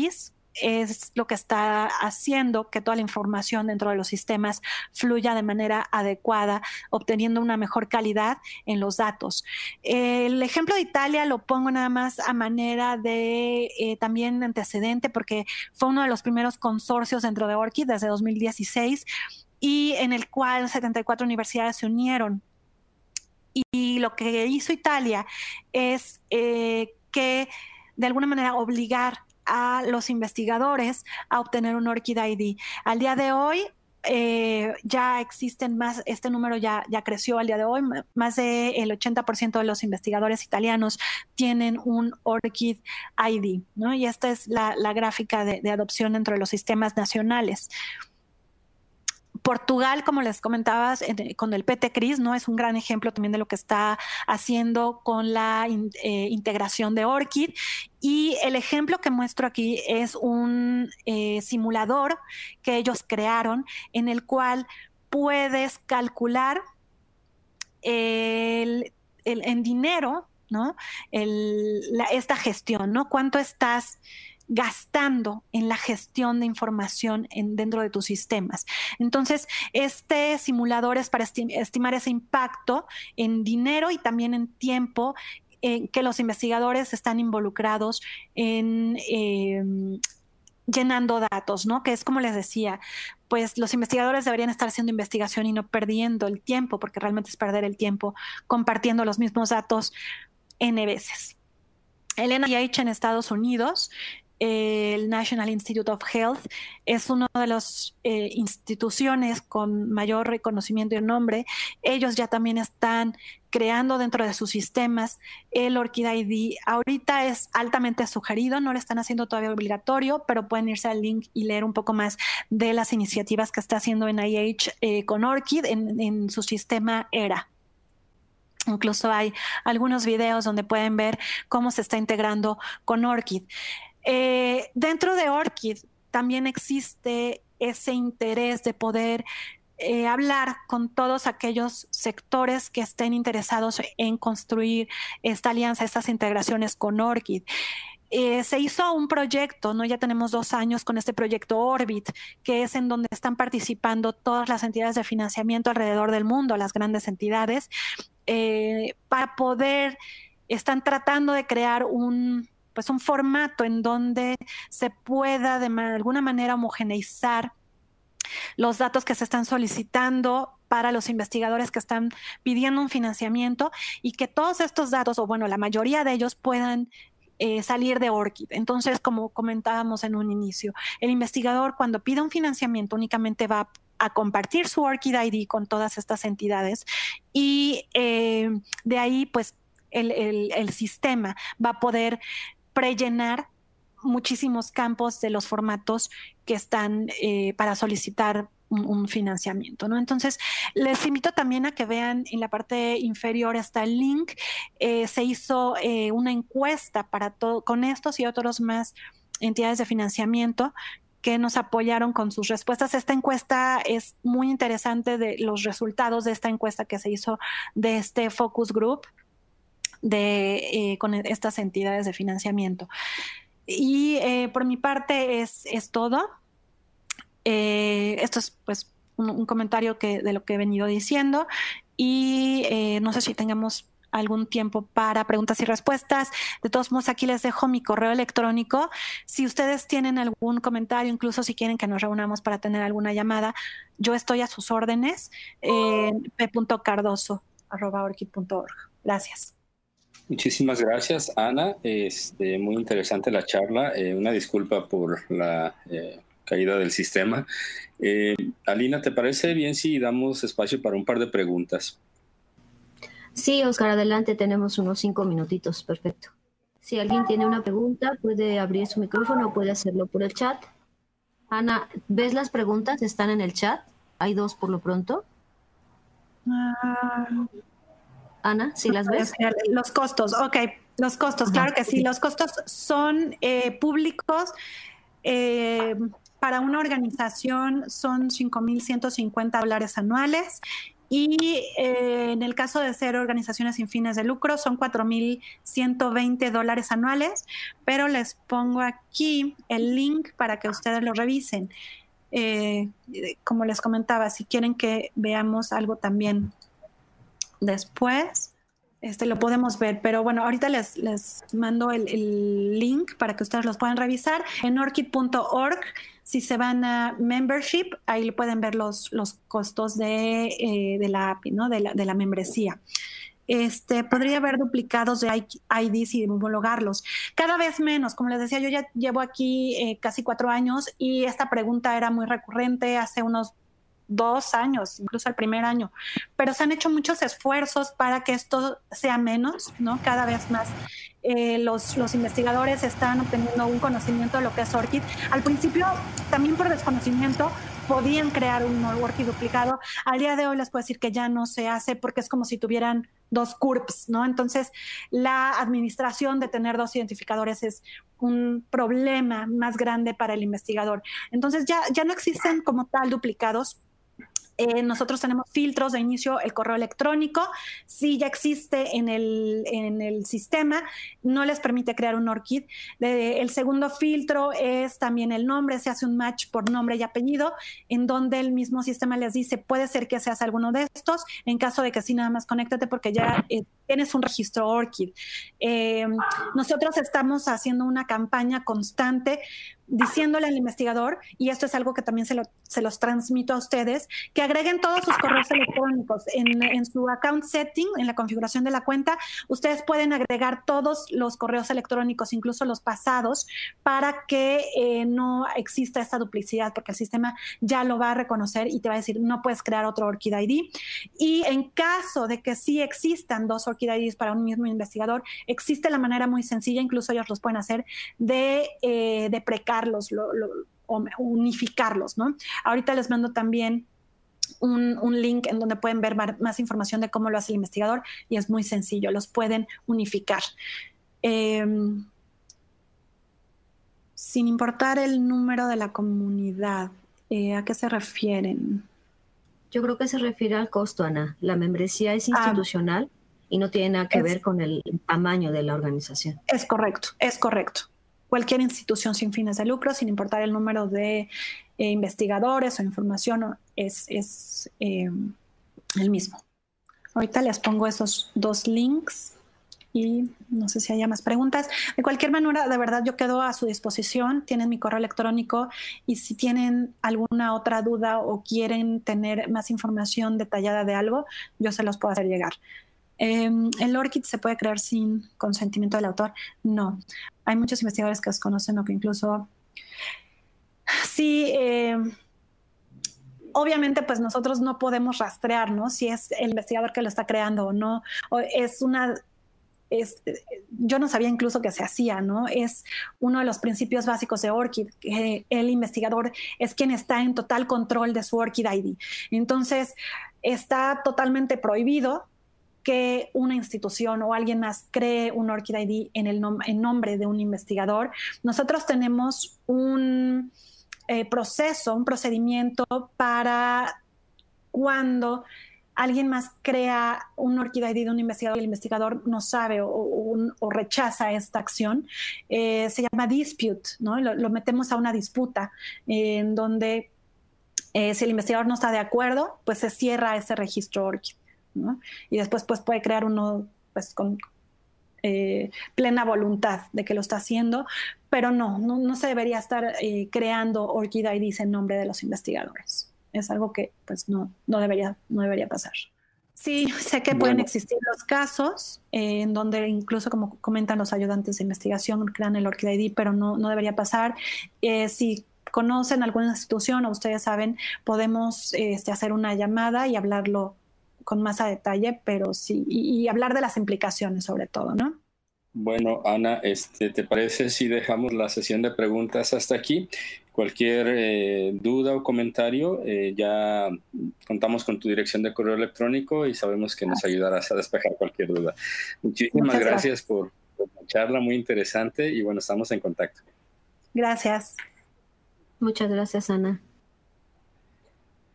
es lo que está haciendo que toda la información dentro de los sistemas fluya de manera adecuada, obteniendo una mejor calidad en los datos. El ejemplo de Italia lo pongo nada más a manera de eh, también antecedente, porque fue uno de los primeros consorcios dentro de ORCID desde dos mil dieciséis y en el cual setenta y cuatro universidades se unieron. Y, y lo que hizo Italia es eh, que de alguna manera obligar a los investigadores a obtener un ORCID I D. Al día de hoy eh, ya existen más, este número ya, ya creció al día de hoy, más del ochenta por ciento de los investigadores italianos tienen un ORCID I D, ¿no? Y esta es la, la gráfica de, de adopción dentro de los sistemas nacionales. Portugal, como les comentabas, con el P T C R I S, ¿no? Es un gran ejemplo también de lo que está haciendo con la in, eh, integración de ORCID. Y el ejemplo que muestro aquí es un eh, simulador que ellos crearon en el cual puedes calcular el, el, en dinero, ¿no? El, la, esta gestión, ¿no? ¿Cuánto estás gastando en la gestión de información en, dentro de tus sistemas? Entonces, este simulador es para esti- estimar ese impacto en dinero y también en tiempo en que los investigadores están involucrados en eh, llenando datos, ¿no? Que es como les decía, pues los investigadores deberían estar haciendo investigación y no perdiendo el tiempo, porque realmente es perder el tiempo compartiendo los mismos datos N veces. El N I H en Estados Unidos, el National Institute of Health, es una de las eh, instituciones con mayor reconocimiento y nombre. Ellos ya también están creando dentro de sus sistemas el ORCID I D. Ahorita es altamente sugerido, no lo están haciendo todavía obligatorio, pero pueden irse al link y leer un poco más de las iniciativas que está haciendo N I H eh, con ORCID en, en su sistema E R A. Incluso hay algunos videos donde pueden ver cómo se está integrando con ORCID. Eh, dentro de ORCID también existe ese interés de poder eh, hablar con todos aquellos sectores que estén interesados en construir esta alianza, estas integraciones con ORCID. Eh, se hizo un proyecto, ¿no? Ya tenemos dos años con este proyecto Orbit, que es en donde están participando todas las entidades de financiamiento alrededor del mundo, las grandes entidades, eh, para poder, están tratando de crear un pues un formato en donde se pueda de alguna manera homogeneizar los datos que se están solicitando para los investigadores que están pidiendo un financiamiento y que todos estos datos, o bueno, la mayoría de ellos puedan eh, salir de ORCID. Entonces, como comentábamos en un inicio, el investigador cuando pide un financiamiento únicamente va a compartir su ORCID I D con todas estas entidades y eh, de ahí pues el, el, el sistema va a poder prellenar muchísimos campos de los formatos que están eh, para solicitar un, un financiamiento, ¿no? Entonces, les invito también a que vean en la parte inferior está el link. Eh, se hizo eh, una encuesta para todo, con estos y otros más entidades de financiamiento que nos apoyaron con sus respuestas. Esta encuesta es muy interesante, de los resultados de esta encuesta que se hizo de este focus group de, eh, con estas entidades de financiamiento. Y eh, por mi parte es, es todo. Eh, esto es pues un, un comentario que, de lo que he venido diciendo y eh, no sé si tengamos algún tiempo para preguntas y respuestas. De todos modos, aquí les dejo mi correo electrónico. Si ustedes tienen algún comentario, incluso si quieren que nos reunamos para tener alguna llamada, yo estoy a sus órdenes. Eh, p punto cardoso arroba orchid punto org. Gracias. Muchísimas gracias, Ana. Este, muy interesante la charla. Eh, una disculpa por la eh, caída del sistema. Eh, Alina, ¿te parece bien si damos espacio para un par de preguntas? Sí, Oscar, adelante. Tenemos unos cinco minutitos. Perfecto. Si alguien tiene una pregunta, puede abrir su micrófono o puede hacerlo por el chat. Ana, ¿ves las preguntas? ¿Están en el chat? Hay dos por lo pronto. Uh... Ana, ¿sí las ves? Los costos, ok, los costos, Ajá. Claro que sí, los costos son eh, públicos. Eh, para una organización son cinco mil ciento cincuenta dólares anuales Y eh, en el caso de ser organizaciones sin fines de lucro son cuatro mil ciento veinte dólares anuales, pero les pongo aquí el link para que ustedes lo revisen. Eh, como les comentaba, si quieren que veamos algo también después, este, lo podemos ver, pero bueno, ahorita les, les mando el, el link para que ustedes los puedan revisar en orchid punto org. Si se van a membership, ahí pueden ver los, los costos de, eh, de la A P I, ¿no? de, la, de la membresía. Este, podría haber duplicados de I Ds y homologarlos. Cada vez menos, como les decía, yo ya llevo aquí eh, casi cuatro años y esta pregunta era muy recurrente hace unos dos años, incluso el primer año, pero se han hecho muchos esfuerzos para que esto sea menos, ¿no? Cada vez más eh, los, los investigadores están obteniendo un conocimiento de lo que es ORCID. Al principio, también por desconocimiento, podían crear un ORCID duplicado. Al día de hoy les puedo decir que ya no se hace porque es como si tuvieran dos C U R Ps, ¿no? Entonces, la administración de tener dos identificadores es un problema más grande para el investigador. Entonces, ya, ya no existen como tal duplicados. Eh, nosotros tenemos filtros de inicio, el correo electrónico, si ya existe en el, en el sistema, no les permite crear un ORCID. Eh, el segundo filtro es también el nombre, se hace un match por nombre y apellido, en donde el mismo sistema les dice, puede ser que seas alguno de estos, en caso de que sí, nada más conéctate porque ya eh, tienes un registro ORCID. Eh, nosotros estamos haciendo una campaña constante diciéndole al investigador, y esto es algo que también se, lo, se los transmito a ustedes, que agreguen todos sus correos electrónicos. En, en su account setting, en la configuración de la cuenta, ustedes pueden agregar todos los correos electrónicos, incluso los pasados, para que eh, no exista esta duplicidad, porque el sistema ya lo va a reconocer y te va a decir, no puedes crear otro ORCID I D. Y en caso de que sí existan dos ORCID I Ds para un mismo investigador, existe la manera muy sencilla, incluso ellos los pueden hacer, de, eh, de precar Los, lo, lo, o unificarlos, ¿no? Ahorita les mando también un, un link en donde pueden ver más información de cómo lo hace el investigador y es muy sencillo, los pueden unificar. Eh, sin importar el número de la comunidad, eh, ¿a qué se refieren? Yo creo que se refiere al costo, Ana. La membresía es institucional ah, y no tiene nada que es, ver con el tamaño de la organización. Es correcto, es correcto. Cualquier institución sin fines de lucro, sin importar el número de eh, investigadores o información, es, es eh, el mismo. Ahorita les pongo esos dos links y no sé si haya más preguntas. De cualquier manera, de verdad, yo quedo a su disposición. Tienen mi correo electrónico y si tienen alguna otra duda o quieren tener más información detallada de algo, yo se los puedo hacer llegar. Eh, ¿El ORCID se puede crear sin consentimiento del autor? No. Hay muchos investigadores que desconocen o que incluso... Sí, eh, obviamente pues nosotros no podemos rastrear, ¿no? Si es el investigador que lo está creando o no. O es una... Es, yo no sabía incluso que se hacía, ¿no? Es uno de los principios básicos de ORCID, que el investigador es quien está en total control de su ORCID I D. Entonces, está totalmente prohibido que una institución o alguien más cree un ORCID I D en, el nom en nombre de un investigador. Nosotros tenemos un eh, proceso, un procedimiento para cuando alguien más crea un ORCID I D de un investigador y el investigador no sabe o, o, o rechaza esta acción. Eh, se llama dispute, ¿no? Lo, lo metemos a una disputa eh, en donde eh, si el investigador no está de acuerdo, pues se cierra ese registro ORCID, ¿no? Y después pues, puede crear uno pues, con eh, plena voluntad de que lo está haciendo, pero no, no, no se debería estar eh, creando ORCID I Ds en nombre de los investigadores. Es algo que pues, no, no, debería, no debería pasar. Sí, sé que bueno. pueden existir los casos eh, en donde incluso, como comentan los ayudantes de investigación, crean el ORCID I D, pero no, no debería pasar. Eh, si conocen alguna institución o ustedes saben, podemos este, hacer una llamada y hablarlo con más a detalle, pero sí, y, y hablar de las implicaciones sobre todo, ¿no? Bueno, Ana, este, ¿te parece si dejamos la sesión de preguntas hasta aquí? Cualquier eh, duda o comentario, eh, ya contamos con tu dirección de correo electrónico y sabemos que nos ayudarás a despejar cualquier duda. Muchísimas Muchas gracias, gracias por, por la charla, muy interesante, y bueno, estamos en contacto. Gracias. Muchas gracias, Ana.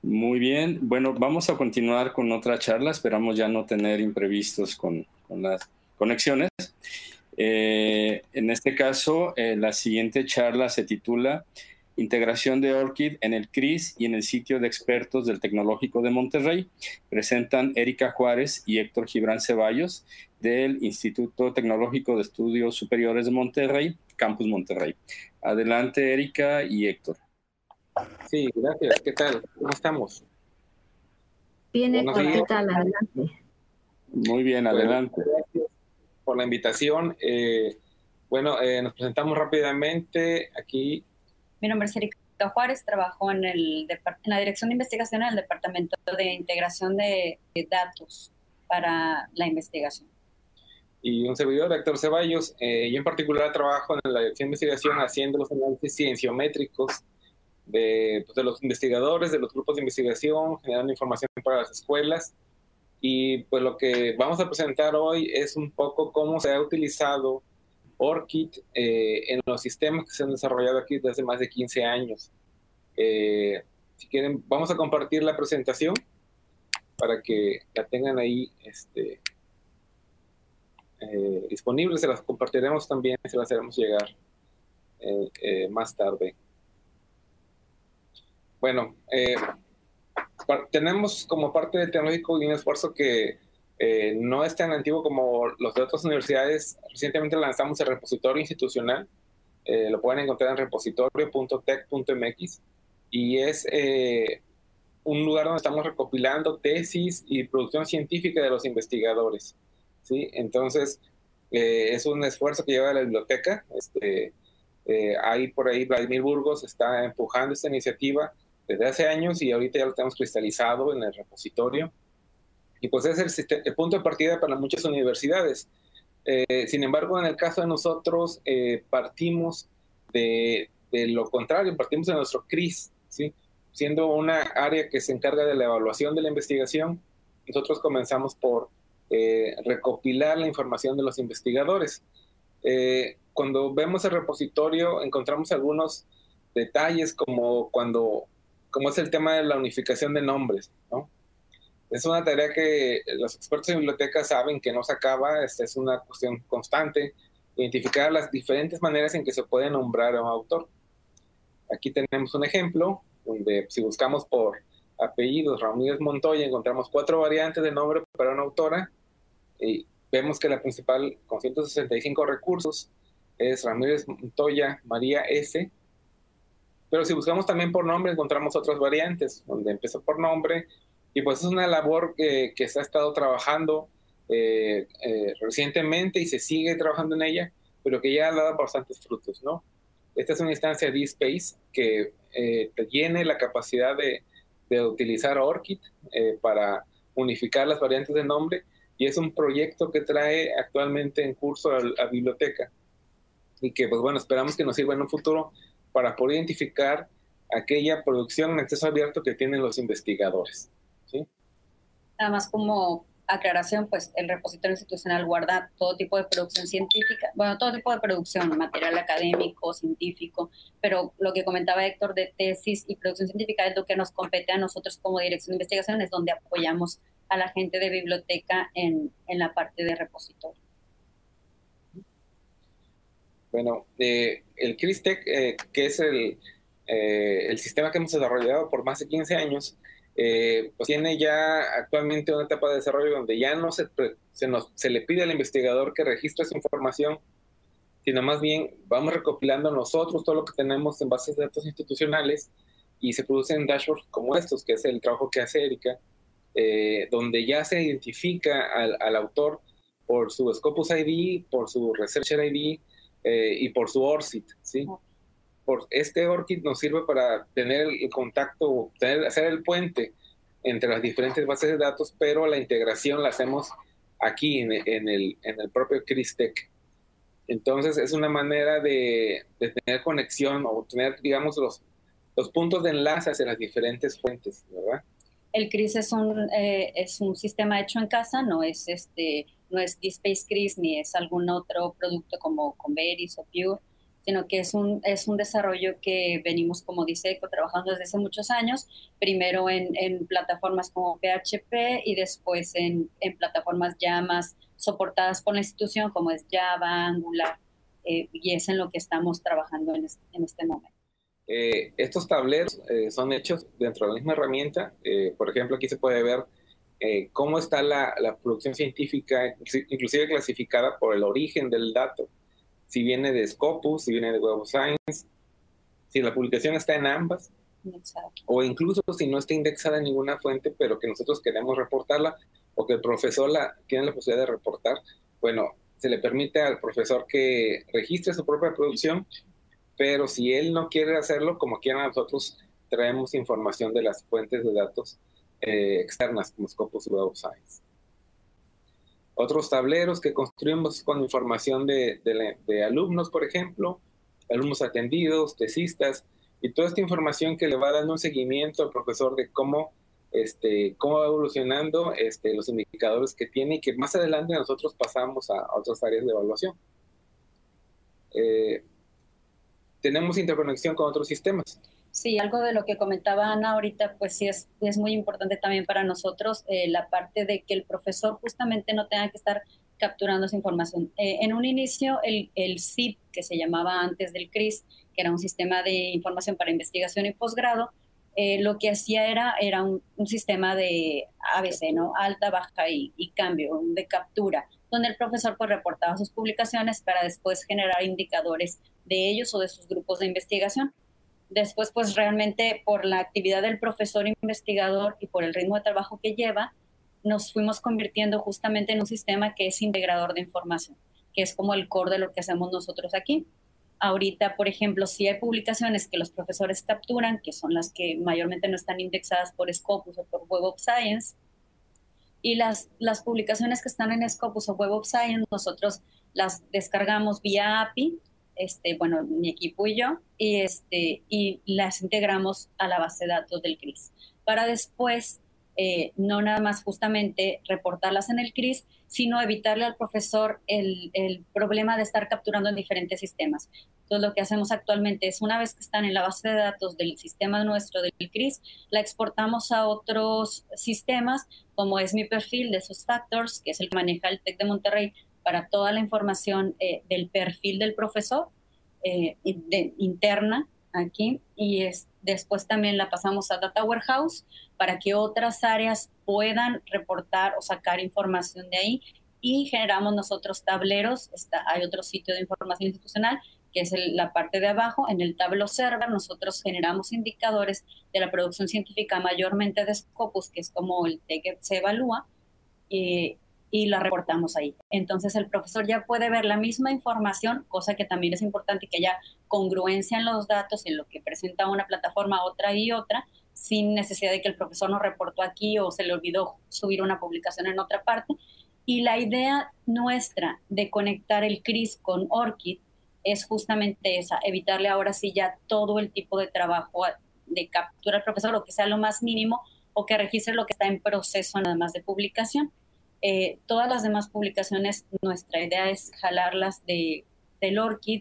Muy bien. Bueno, vamos a continuar con otra charla. Esperamos ya no tener imprevistos con, con las conexiones. Eh, en este caso, eh, la siguiente charla se titula Integración de ORCID en el C R I S y en el sitio de expertos del Tecnológico de Monterrey. Presentan Erika Juárez y Héctor Gibran Ceballos del Instituto Tecnológico de Estudios Superiores de Monterrey, Campus Monterrey. Adelante, Erika y Héctor. Sí, gracias. ¿Qué tal? ¿Cómo estamos? Bien, Héctor, ¿qué tal? Adelante. Muy bien, adelante. Bueno, gracias por la invitación. Eh, bueno, eh, nos presentamos rápidamente aquí. Mi nombre es Erika Juárez, trabajo en, el, en la Dirección de Investigación en el Departamento de Integración de, de Datos para la Investigación. Y un servidor, Héctor Ceballos. Eh, yo en particular trabajo en la Dirección de Investigación haciendo los análisis cienciométricos de, pues, de los investigadores, de los grupos de investigación, generando información para las escuelas. Y pues lo que vamos a presentar hoy es un poco cómo se ha utilizado ORCID eh, en los sistemas que se han desarrollado aquí desde hace más de quince años. Eh, si quieren, vamos a compartir la presentación para que la tengan ahí este, eh, disponible. Se las compartiremos también, se las haremos llegar eh, eh, más tarde. Bueno, eh, tenemos como parte del tecnológico un esfuerzo que eh, no es tan antiguo como los de otras universidades. Recientemente lanzamos el repositorio institucional. Eh, lo pueden encontrar en repositorio punto tec punto m x y es eh, un lugar donde estamos recopilando tesis y producción científica de los investigadores, ¿sí? Entonces, eh, es un esfuerzo que lleva la biblioteca. Este, eh, ahí por ahí Vladimir Burgos está empujando esta iniciativa desde hace años y ahorita ya lo tenemos cristalizado en el repositorio. Y pues es el, el punto de partida para muchas universidades. Eh, sin embargo, en el caso de nosotros, eh, partimos de, de lo contrario, partimos de nuestro C R I S, ¿sí? Siendo una área que se encarga de la evaluación de la investigación, nosotros comenzamos por eh, recopilar la información de los investigadores. Eh, cuando vemos el repositorio, encontramos algunos detalles como cuando, como es el tema de la unificación de nombres, ¿no? Es una tarea que los expertos en bibliotecas saben que no se acaba. Esta es una cuestión constante, identificar las diferentes maneras en que se puede nombrar a un autor. Aquí tenemos un ejemplo donde si buscamos por apellidos Ramírez Montoya, encontramos cuatro variantes de nombre para una autora y vemos que la principal, con ciento sesenta y cinco recursos, es Ramírez Montoya María S. Pero si buscamos también por nombre, encontramos otras variantes, donde empieza por nombre. Y pues es una labor que, que se ha estado trabajando eh, eh, recientemente y se sigue trabajando en ella, pero que ya ha dado bastantes frutos, ¿no? Esta es una instancia de DSpace que eh, tiene la capacidad de, de utilizar ORCID eh, para unificar las variantes de nombre, y es un proyecto que trae actualmente en curso a la biblioteca y que, pues bueno, esperamos que nos sirva en un futuro para poder identificar aquella producción en acceso abierto que tienen los investigadores. ¿Sí? Nada más como aclaración, pues el repositorio institucional guarda todo tipo de producción científica, bueno, todo tipo de producción, material académico, científico, pero lo que comentaba Héctor de tesis y producción científica es lo que nos compete a nosotros como Dirección de Investigación, es donde apoyamos a la gente de biblioteca en, en la parte de repositorio. Bueno, eh, el C R I S Tech, eh, que es el, eh, el sistema que hemos desarrollado por más de quince años, Eh, pues tiene ya actualmente una etapa de desarrollo donde ya no se, se, nos, se le pide al investigador que registre su información, sino más bien vamos recopilando nosotros todo lo que tenemos en bases de datos institucionales y se producen dashboards como estos, que es el trabajo que hace Erika, eh, donde ya se identifica al, al autor por su Scopus I D, por su Researcher I D eh, y por su ORCID, ¿sí? Por este ORCID nos sirve para tener el contacto, tener, hacer el puente entre las diferentes bases de datos, pero la integración la hacemos aquí en, en, el, en el propio C R I S Tech. Entonces es una manera de, de tener conexión o tener, digamos, los, los puntos de enlace hacia las diferentes fuentes, ¿verdad? El C R I S es un, eh, es un sistema hecho en casa, no es, este, no es DSpace C R I S ni es algún otro producto como Converis o Pure, sino que es un, es un desarrollo que venimos, como dice Eco, trabajando desde hace muchos años, primero en, en plataformas como P H P y después en, en plataformas ya más soportadas por la institución, como es Java, Angular, eh, y es en lo que estamos trabajando en este, en este momento. Eh, estos tableros eh, son hechos dentro de la misma herramienta. Eh, por ejemplo, aquí se puede ver eh, cómo está la, la producción científica, inclusive clasificada por el origen del dato. Si viene de Scopus, si viene de Web of Science, si la publicación está en ambas, Exacto. O incluso si no está indexada en ninguna fuente, pero que nosotros queremos reportarla, o que el profesor la, tiene la posibilidad de reportar, bueno, se le permite al profesor que registre su propia producción, pero si él no quiere hacerlo, como quiera, nosotros traemos información de las fuentes de datos eh, externas, como Scopus y Web of Science. Otros tableros que construimos con información de, de, de alumnos, por ejemplo, alumnos atendidos, tesistas, y toda esta información que le va dando un seguimiento al profesor de cómo, este, cómo va evolucionando este, los indicadores que tiene, y que más adelante nosotros pasamos a, a otras áreas de evaluación. Eh, tenemos interconexión con otros sistemas. Sí, algo de lo que comentaba Ana ahorita, pues sí es, es muy importante también para nosotros, eh, la parte de que el profesor justamente no tenga que estar capturando esa información. Eh, en un inicio, el, el S I P, que se llamaba antes del C R I S, que era un sistema de información para investigación y posgrado, eh, lo que hacía era, era un, un sistema de A B C, ¿no? Alta, baja y, y cambio, de captura, donde el profesor pues reportaba sus publicaciones para después generar indicadores de ellos o de sus grupos de investigación. Después, pues realmente por la actividad del profesor investigador y por el ritmo de trabajo que lleva, nos fuimos convirtiendo justamente en un sistema que es integrador de información, que es como el core de lo que hacemos nosotros aquí. Ahorita, por ejemplo, si hay publicaciones que los profesores capturan, que son las que mayormente no están indexadas por Scopus o por Web of Science, y las, las publicaciones que están en Scopus o Web of Science, nosotros las descargamos vía A P I, Este, bueno, mi equipo y yo, y, este, y las integramos a la base de datos del C R I S, para después eh, no nada más justamente reportarlas en el C R I S, sino evitarle al profesor el, el problema de estar capturando en diferentes sistemas. Entonces, lo que hacemos actualmente es, una vez que están en la base de datos del sistema nuestro del C R I S, la exportamos a otros sistemas, como es mi perfil de SuccessFactors, que es el que maneja el TEC de Monterrey, para toda la información eh, del perfil del profesor eh, de, interna aquí, y es, después también la pasamos a Data Warehouse para que otras áreas puedan reportar o sacar información de ahí, y generamos nosotros tableros. Está, hay otro sitio de información institucional que es el, la parte de abajo. En el Tableau Server nosotros generamos indicadores de la producción científica, mayormente de Scopus, que es como el TEC se evalúa, y y la reportamos ahí. Entonces el profesor ya puede ver la misma información, cosa que también es importante, que haya congruencia en los datos, en lo que presenta una plataforma, otra y otra, sin necesidad de que el profesor nos reportó aquí o se le olvidó subir una publicación en otra parte. Y la idea nuestra de conectar el C R I S con ORCID es justamente esa, evitarle ahora sí ya todo el tipo de trabajo de captura al profesor, o que sea lo más mínimo, o que registre lo que está en proceso nada más de publicación. Eh, todas las demás publicaciones, nuestra idea es jalarlas de, del ORCID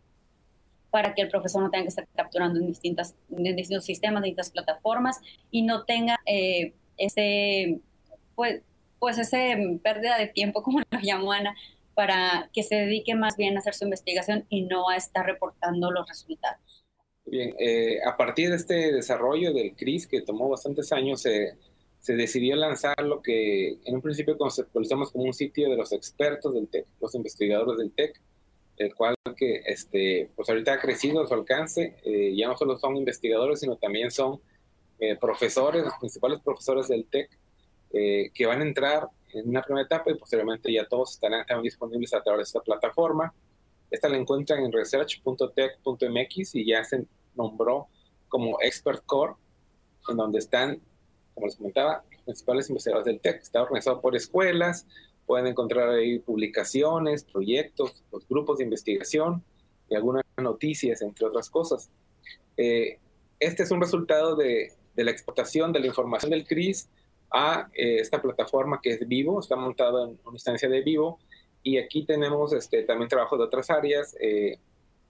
para que el profesor no tenga que estar capturando en, distintas, en distintos sistemas, en distintas plataformas, y no tenga eh, ese, pues, pues ese pérdida de tiempo, como lo llamó Ana, para que se dedique más bien a hacer su investigación y no a estar reportando los resultados. Bien, eh, a partir de este desarrollo del C R I S, que tomó bastantes años, eh, se decidió lanzar lo que en un principio conceptualizamos como un sitio de los expertos del TEC, los investigadores del TEC, el cual que este, pues ahorita ha crecido su alcance. Eh, ya no solo son investigadores, sino también son eh, profesores, los principales profesores del TEC, eh, que van a entrar en una primera etapa, y posteriormente ya todos estarán también disponibles a través de esta plataforma. Esta la encuentran en research punto tec punto m x y ya se nombró como Expert Core, en donde están, como les comentaba, los principales investigadores del TEC. Está organizado por escuelas, pueden encontrar ahí publicaciones, proyectos, los grupos de investigación y algunas noticias, entre otras cosas. Eh, este es un resultado de, de la exportación de la información del C R I S a eh, esta plataforma que es Vivo, está montada en una instancia de Vivo, y aquí tenemos este, también trabajo de otras áreas, eh,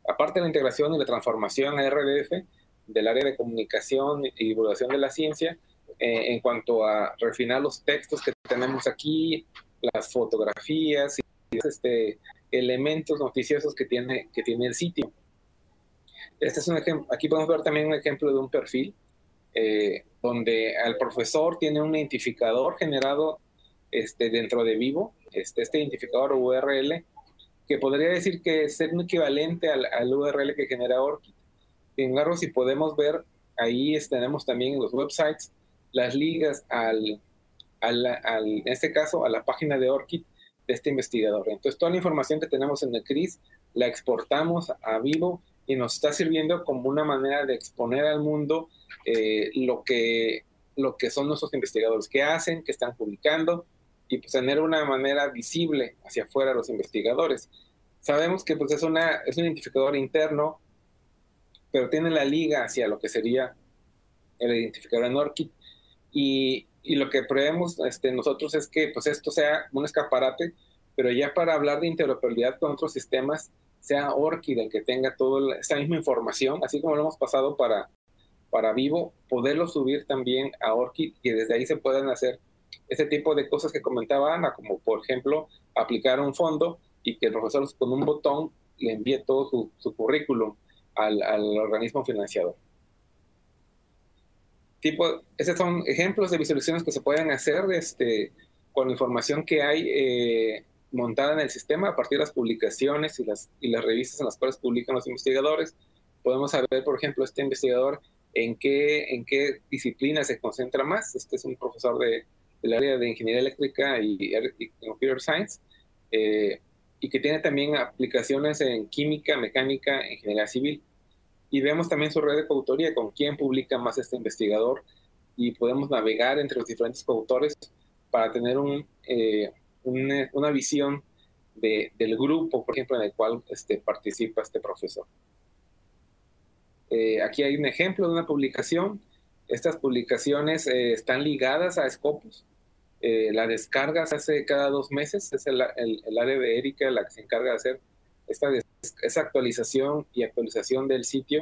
aparte de la integración y la transformación a R D F del área de comunicación y divulgación de la ciencia, eh, en cuanto a refinar los textos que tenemos aquí, las fotografías y este, elementos noticiosos que tiene, que tiene el sitio. Este es un ejemplo. Aquí podemos ver también un ejemplo de un perfil eh, donde el profesor tiene un identificador generado este, dentro de Vivo, este, este identificador U R L, que podría decir que es un equivalente al, al U R L que genera ORCID. Sin embargo, si podemos ver, ahí tenemos también en los websites las ligas al, al, al, en este caso, a la página de ORCID de este investigador. Entonces, toda la información que tenemos en el C R I S la exportamos a Vivo y nos está sirviendo como una manera de exponer al mundo eh, lo, que, lo que son nuestros investigadores, qué hacen, qué están publicando, y pues tener una manera visible hacia afuera a los investigadores. Sabemos que pues, es, una, es un identificador interno, pero tiene la liga hacia lo que sería el identificador en ORCID, y, y lo que prevemos este, nosotros es que pues, esto sea un escaparate, pero ya para hablar de interoperabilidad con otros sistemas, sea ORCID el que tenga toda esta misma información, así como lo hemos pasado para, para Vivo, poderlo subir también a ORCID, y desde ahí se pueden hacer ese tipo de cosas que comentaba Ana, como por ejemplo aplicar un fondo y que el profesor con un botón le envíe todo su, su currículum al, al organismo financiador. Tipo, esos son ejemplos de visualizaciones que se pueden hacer este, con la información que hay eh, montada en el sistema a partir de las publicaciones y las, y las revistas en las cuales publican los investigadores. Podemos saber, por ejemplo, este investigador en qué, en qué disciplina se concentra más. Este es un profesor de, del área de ingeniería eléctrica y, y computer science, eh, y que tiene también aplicaciones en química, mecánica, ingeniería civil. Y vemos también su red de coautoría, con quién publica más este investigador, y podemos navegar entre los diferentes coautores para tener un, eh, una, una visión de, del grupo, por ejemplo, en el cual este, participa este profesor. Eh, aquí hay un ejemplo de una publicación. Estas publicaciones eh, están ligadas a Scopus. Eh, la descarga se hace cada dos meses. Es el, el, el área de Erika la que se encarga de hacer esta, esta actualización y actualización del sitio.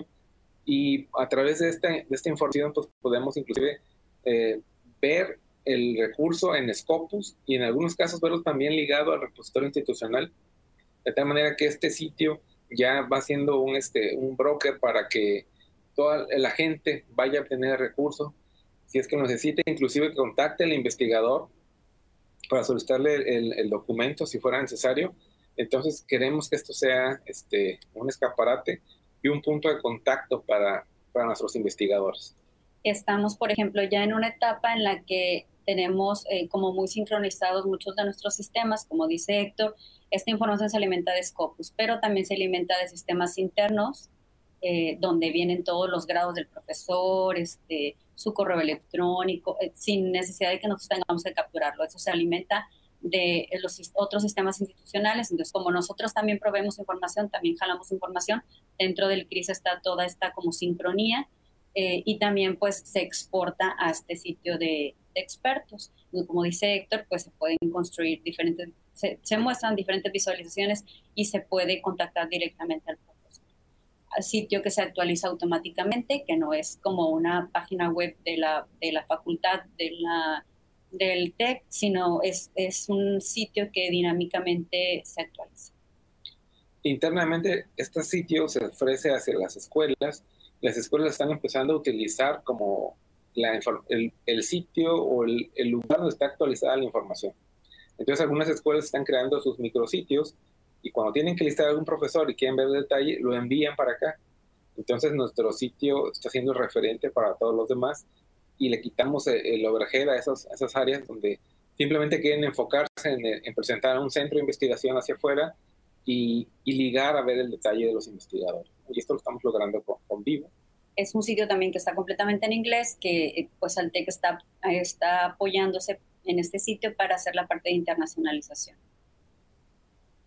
Y a través de esta, de esta información pues, podemos inclusive eh, ver el recurso en Scopus, y en algunos casos verlo también ligado al repositorio institucional, de tal manera que este sitio ya va siendo un, este, un broker para que toda la gente vaya a obtener el recurso, si es que lo necesita, inclusive que contacte al investigador para solicitarle el, el, el documento si fuera necesario. Entonces queremos que esto sea este, un escaparate y un punto de contacto para, para nuestros investigadores. Estamos, por ejemplo, ya en una etapa en la que tenemos eh, como muy sincronizados muchos de nuestros sistemas, como dice Héctor. Esta información se alimenta de Scopus, pero también se alimenta de sistemas internos, eh, donde vienen todos los grados del profesor, este, su correo electrónico, eh, sin necesidad de que nosotros tengamos que capturarlo. Eso se alimenta de los otros sistemas institucionales. Entonces, como nosotros también proveemos información, también jalamos información, dentro del C R I S está toda esta como sincronía, eh, y también pues se exporta a este sitio de, de expertos. Y como dice Héctor, pues se pueden construir diferentes, se, se muestran diferentes visualizaciones y se puede contactar directamente al profesor. Al sitio que se actualiza automáticamente, que no es como una página web de la, de la facultad, de la del T E C, sino es, es un sitio que dinámicamente se actualiza. Internamente, este sitio se ofrece hacia las escuelas. Las escuelas están empezando a utilizar como la, el, el sitio o el, el lugar donde está actualizada la información. Entonces, algunas escuelas están creando sus micrositios, y cuando tienen que listar a algún profesor y quieren ver el detalle, lo envían para acá. Entonces, nuestro sitio está siendo referente para todos los demás, y le quitamos el, el overhead a esas, a esas áreas donde simplemente quieren enfocarse en, en presentar un centro de investigación hacia afuera y, y ligar a ver el detalle de los investigadores. Y esto lo estamos logrando con, con Vivo. Es un sitio también que está completamente en inglés, que pues Altec está, está apoyándose en este sitio para hacer la parte de internacionalización.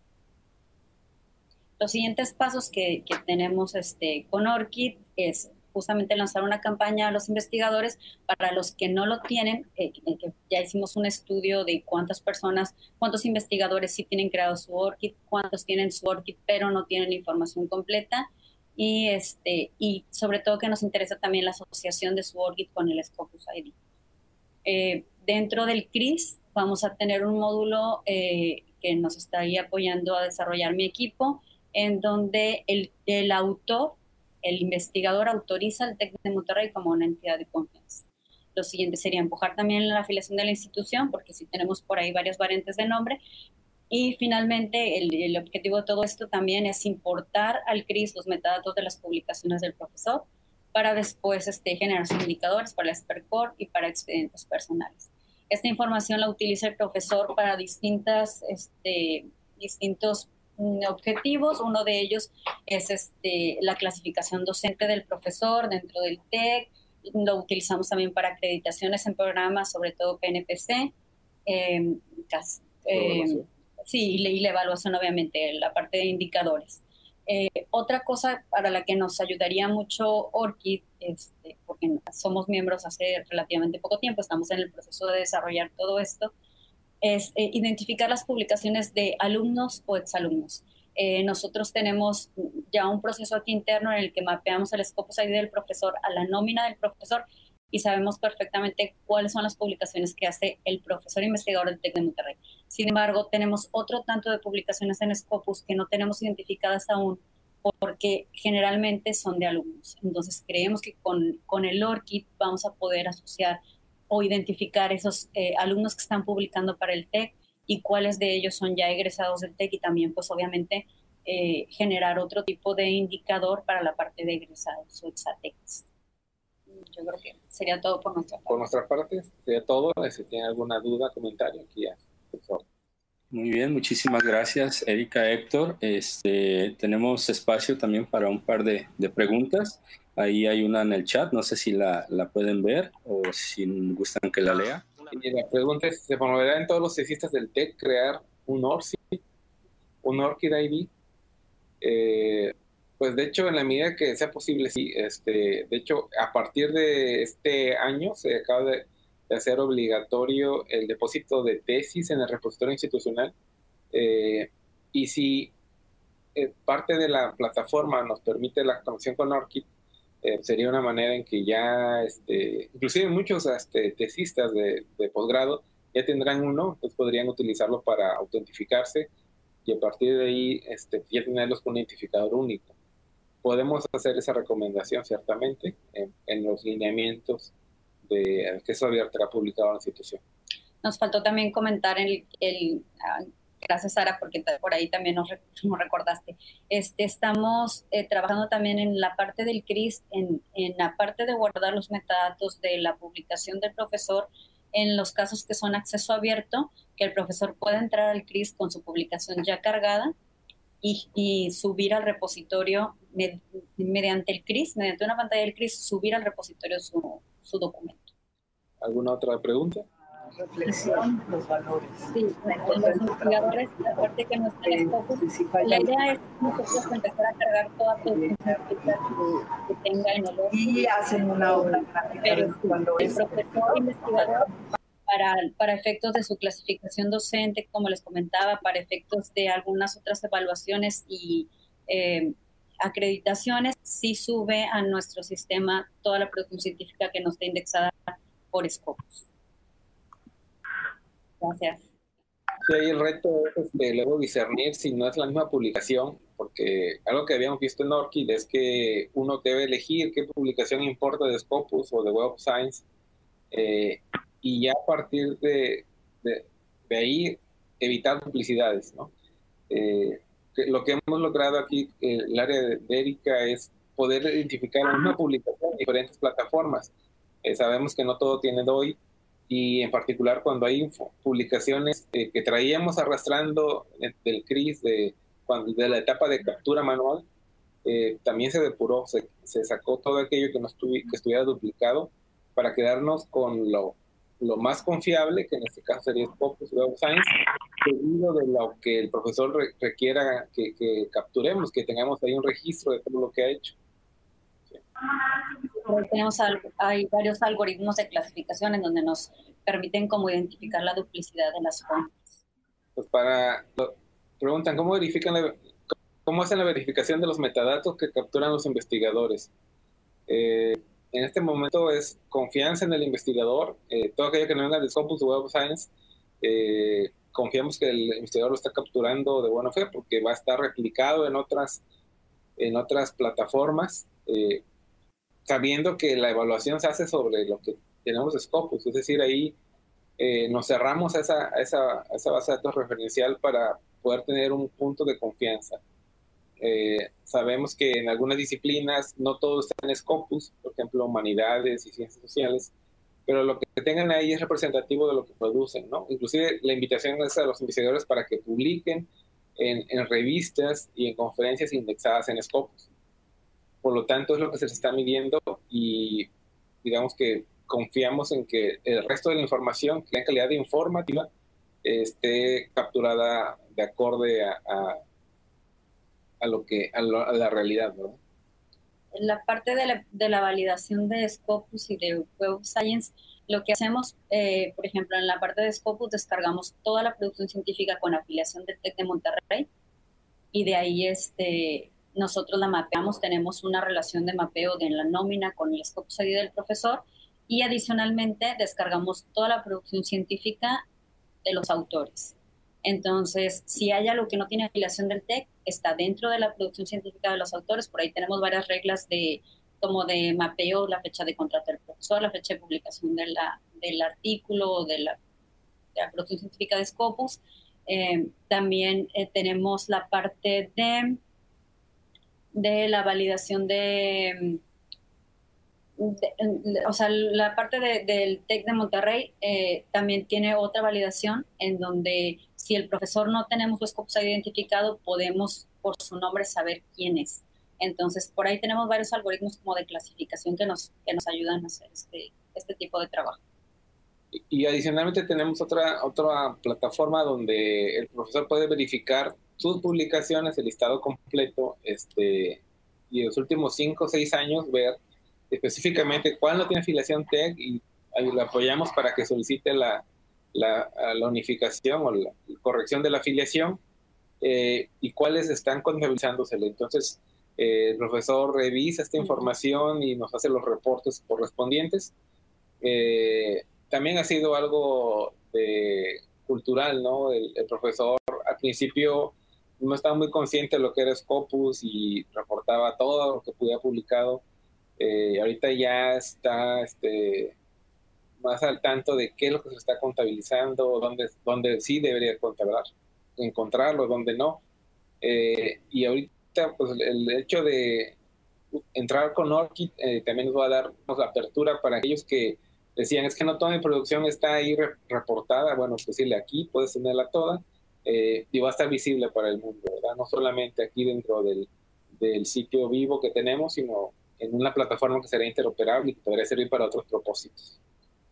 Los siguientes pasos que, que tenemos este, con ORCID es justamente lanzar una campaña a los investigadores para los que no lo tienen, eh, que ya hicimos un estudio de cuántas personas, cuántos investigadores sí tienen creado su ORCID, cuántos tienen su ORCID pero no tienen información completa, y, este, y sobre todo que nos interesa también la asociación de su ORCID con el Scopus I D. Eh, dentro del C R I S vamos a tener un módulo eh, que nos estaría apoyando a desarrollar mi equipo, en donde el, el autor, el investigador autoriza al TEC de Monterrey como una entidad de confianza. Lo siguiente sería empujar también la afiliación de la institución, porque sí tenemos por ahí varias variantes de nombre. Y finalmente, el, el objetivo de todo esto también es importar al C R I S los metadatos de las publicaciones del profesor para después este, generar sus indicadores para el SPERCOR y para expedientes personales. Esta información la utiliza el profesor para distintas, este, distintos objetivos. Uno de ellos es este, la clasificación docente del profesor dentro del TEC. Lo utilizamos también para acreditaciones en programas, sobre todo P N P C. Eh, eh, sí, y la, y la evaluación, obviamente, la parte de indicadores. Eh, otra cosa para la que nos ayudaría mucho ORCID, este, porque somos miembros hace relativamente poco tiempo, estamos en el proceso de desarrollar todo esto, es eh, identificar las publicaciones de alumnos o exalumnos. Eh, nosotros tenemos ya un proceso aquí interno en el que mapeamos el Scopus I D del profesor a la nómina del profesor y sabemos perfectamente cuáles son las publicaciones que hace el profesor investigador del TEC de Monterrey. Sin embargo, tenemos otro tanto de publicaciones en Scopus que no tenemos identificadas aún porque generalmente son de alumnos. Entonces, creemos que con, con el ORCID vamos a poder asociar o identificar esos eh, alumnos que están publicando para el TEC y cuáles de ellos son ya egresados del TEC y también, pues, obviamente, eh, generar otro tipo de indicador para la parte de egresados o exatecs. Yo creo que sería todo por nuestra parte. Por nuestra parte, sería todo. Si tiene alguna duda, comentario, aquí ya. Por favor. Muy bien, muchísimas gracias, Erika, Héctor. Este, tenemos espacio también para un par de, de preguntas. Ahí hay una en el chat, no sé si la, la pueden ver o si gustan que la lea. Y la pregunta es, ¿se promoverá en todos los tesistas del TEC crear un ORCID, un ORCID I D? Eh, pues de hecho, en la medida que sea posible, sí. Este, de hecho, a partir de este año se acaba de, de hacer obligatorio el depósito de tesis en el repositorio institucional. Eh, y si eh, parte de la plataforma nos permite la conexión con ORCID, Eh, sería una manera en que ya, este, inclusive muchos este, tesistas de, de posgrado ya tendrán uno, pues podrían utilizarlo para autentificarse y a partir de ahí este, ya tenerlos con un identificador único. Podemos hacer esa recomendación ciertamente en, en los lineamientos de acceso abierto que ha publicado la institución. Nos faltó también comentar el, el gracias, Sara, porque por ahí también nos, nos recordaste. Este, estamos eh, trabajando también en la parte del C R I S, en, en la parte de guardar los metadatos de la publicación del profesor en los casos que son acceso abierto, que el profesor pueda entrar al C R I S con su publicación ya cargada y, y subir al repositorio med, mediante el C R I S, mediante una pantalla del C R I S, subir al repositorio su, su documento. ¿Alguna otra pregunta? Reflexión, los valores. Sí, los investigadores, aparte que no están en Scopus, la idea es nosotros empezar a cargar toda la que tenga en el y hacen una obra pero cuando el profesor investigador para, para efectos de su clasificación docente, como les comentaba, para efectos de algunas otras evaluaciones y eh, acreditaciones, sí sube a nuestro sistema toda la producción científica que no está indexada por Scopus. Gracias. Sí, ahí el reto es este, luego discernir si no es la misma publicación, porque algo que habíamos visto en ORCID es que uno debe elegir qué publicación importa de Scopus o de Web of Science, eh, y ya a partir de, de, de ahí evitar duplicidades, ¿no? Eh, que lo que hemos logrado aquí, eh, el área de, de Erika, es poder identificar la misma publicación en diferentes plataformas. Eh, sabemos que no todo tiene D O I, y en particular cuando hay publicaciones eh, que traíamos arrastrando del C R I S de, cuando, de la etapa de captura manual, eh, también se depuró, se, se sacó todo aquello que, no estuvi, que estuviera duplicado para quedarnos con lo, lo más confiable, que en este caso sería Scopus Web of Science, seguido de lo que el profesor re, requiera que, que capturemos, que tengamos ahí un registro de todo lo que ha hecho. Sí. tenemos algo, hay varios algoritmos de clasificación en donde nos permiten como identificar la duplicidad de las fuentes. Pues para, preguntan, ¿cómo verifican la, cómo hacen la verificación de los metadatos que capturan los investigadores? Eh, en este momento es confianza en el investigador, eh, todo aquello que no venga de Scopus o Web of Science, eh, confiamos que el investigador lo está capturando de buena fe porque va a estar replicado en otras, en otras plataformas, eh, sabiendo que la evaluación se hace sobre lo que tenemos de Scopus, es decir, ahí eh, nos cerramos a esa, a, esa, a esa base de datos referencial para poder tener un punto de confianza. Eh, sabemos que en algunas disciplinas no todo está en Scopus, por ejemplo, humanidades y ciencias sociales, pero lo que tengan ahí es representativo de lo que producen, ¿no? Inclusive la invitación es a los investigadores para que publiquen en, en revistas y en conferencias indexadas en Scopus. Por lo tanto, es lo que se les está midiendo y digamos que confiamos en que el resto de la información, que la calidad informativa, esté capturada de acorde a, a, a lo que a, lo, a la realidad, ¿no? En la parte de la, de la validación de Scopus y de Web of Science, lo que hacemos, eh, por ejemplo, en la parte de Scopus descargamos toda la producción científica con afiliación del TEC de Monterrey y de ahí este, nosotros la mapeamos, tenemos una relación de mapeo de la nómina con el Scopus I D del profesor y adicionalmente descargamos toda la producción científica de los autores. Entonces, si hay algo que no tiene afiliación del TEC, está dentro de la producción científica de los autores. Por ahí tenemos varias reglas de como de mapeo, la fecha de contrato del profesor, la fecha de publicación de la, del artículo, de la, de la producción científica de Scopus. Eh, también eh, tenemos la parte de, de la validación de, de, de o sea, la parte de, del TEC de Monterrey eh, también tiene otra validación en donde si el profesor no tenemos su Scopus identificado, podemos por su nombre saber quién es. Entonces, por ahí tenemos varios algoritmos como de clasificación que nos, que nos ayudan a hacer este, este tipo de trabajo. Y, y adicionalmente tenemos otra, otra plataforma donde el profesor puede verificar sus publicaciones, el listado completo, este, y en los últimos cinco o seis años ver específicamente cuál no tiene afiliación TEC y ahí lo apoyamos para que solicite la, la, la unificación o la corrección de la afiliación eh, y cuáles están contabilizándosele. Entonces, Eh, el profesor revisa esta información y nos hace los reportes correspondientes. Eh, también ha sido algo de, cultural, ¿no? El, el profesor al principio no estaba muy consciente de lo que era Scopus y reportaba todo lo que pudiera publicado. Eh, ahorita ya está este, más al tanto de qué es lo que se está contabilizando, dónde, dónde sí debería contabilizar, encontrarlo, dónde no. Eh, y ahorita pues el hecho de entrar con ORCID eh, también nos va a dar pues, la apertura para aquellos que decían es que no toda mi producción está ahí re reportada, bueno, pues decirle aquí puedes tenerla toda eh, y va a estar visible para el mundo, ¿verdad? No solamente aquí dentro del, del sitio vivo que tenemos, sino en una plataforma que será interoperable y que podría servir para otros propósitos.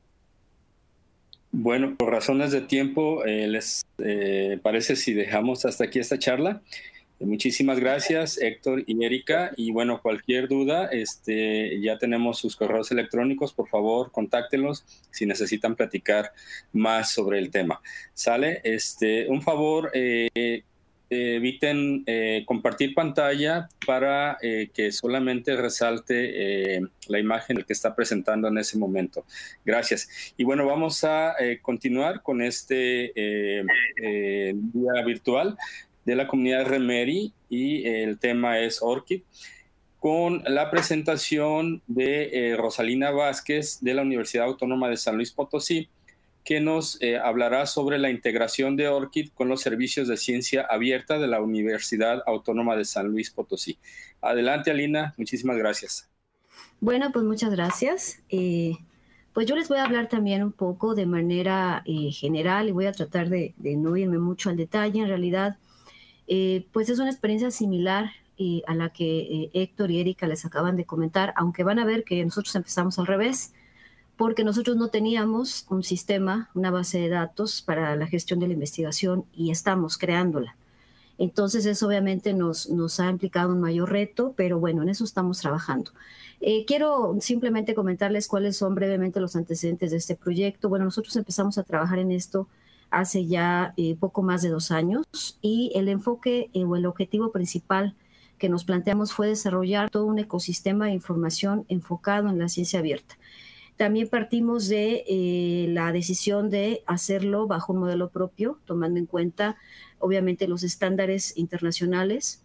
Bueno, por razones de tiempo, eh, les eh, parece si dejamos hasta aquí esta charla. Muchísimas gracias, Héctor y Erika. Y bueno, cualquier duda, este, ya tenemos sus correos electrónicos. Por favor, contáctelos si necesitan platicar más sobre el tema. ¿Sale? Este, un favor, eh, eh, eviten eh, compartir pantalla para eh, que solamente resalte eh, la imagen que está presentando en ese momento. Gracias. Y bueno, vamos a eh, continuar con este eh, eh, día virtual de la comunidad Remedy y el tema es ORCID, con la presentación de eh, Rosalina Vázquez de la Universidad Autónoma de San Luis Potosí, que nos eh, hablará sobre la integración de ORCID con los servicios de ciencia abierta de la Universidad Autónoma de San Luis Potosí. Adelante, Alina, muchísimas gracias. Bueno, pues muchas gracias. Eh, pues yo les voy a hablar también un poco de manera eh, general y voy a tratar de, de no irme mucho al detalle. En realidad, Eh, pues es una experiencia similar eh, a la que eh, Héctor y Erika les acaban de comentar, aunque van a ver que nosotros empezamos al revés, porque nosotros no teníamos un sistema, una base de datos para la gestión de la investigación y estamos creándola. Entonces eso obviamente nos, nos ha implicado un mayor reto, pero bueno, en eso estamos trabajando. Eh, quiero simplemente comentarles cuáles son brevemente los antecedentes de este proyecto. Bueno, nosotros empezamos a trabajar en esto hace ya eh, poco más de dos años y el enfoque eh, o el objetivo principal que nos planteamos fue desarrollar todo un ecosistema de información enfocado en la ciencia abierta. También partimos de eh, la decisión de hacerlo bajo un modelo propio, tomando en cuenta, obviamente, los estándares internacionales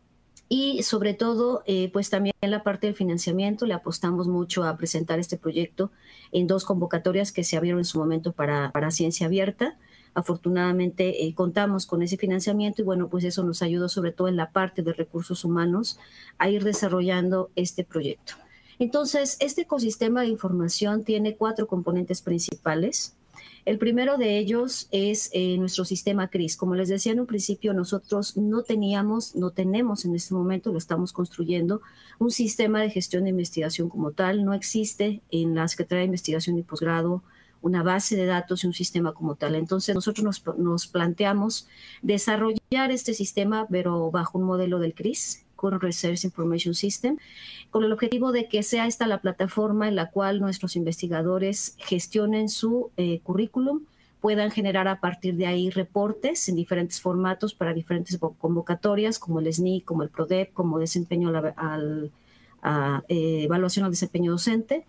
y, sobre todo, eh, pues también en la parte del financiamiento le apostamos mucho a presentar este proyecto en dos convocatorias que se abrieron en su momento para, para ciencia abierta. Afortunadamente eh, contamos con ese financiamiento y, bueno, pues eso nos ayudó, sobre todo en la parte de recursos humanos, a ir desarrollando este proyecto. Entonces, este ecosistema de información tiene cuatro componentes principales. El primero de ellos es eh, nuestro sistema CRIS. Como les decía en un principio, nosotros no teníamos, no tenemos en este momento, lo estamos construyendo, un sistema de gestión de investigación como tal. No existe en la Secretaría de Investigación y Posgrado una base de datos y un sistema como tal. Entonces, nosotros nos, nos planteamos desarrollar este sistema, pero bajo un modelo del CRIS, Current Research Information System, con el objetivo de que sea esta la plataforma en la cual nuestros investigadores gestionen su eh, currículum, puedan generar a partir de ahí reportes en diferentes formatos para diferentes convocatorias, como el S N I, como el PRODEP, como desempeño al, al, a, eh, evaluación al desempeño docente,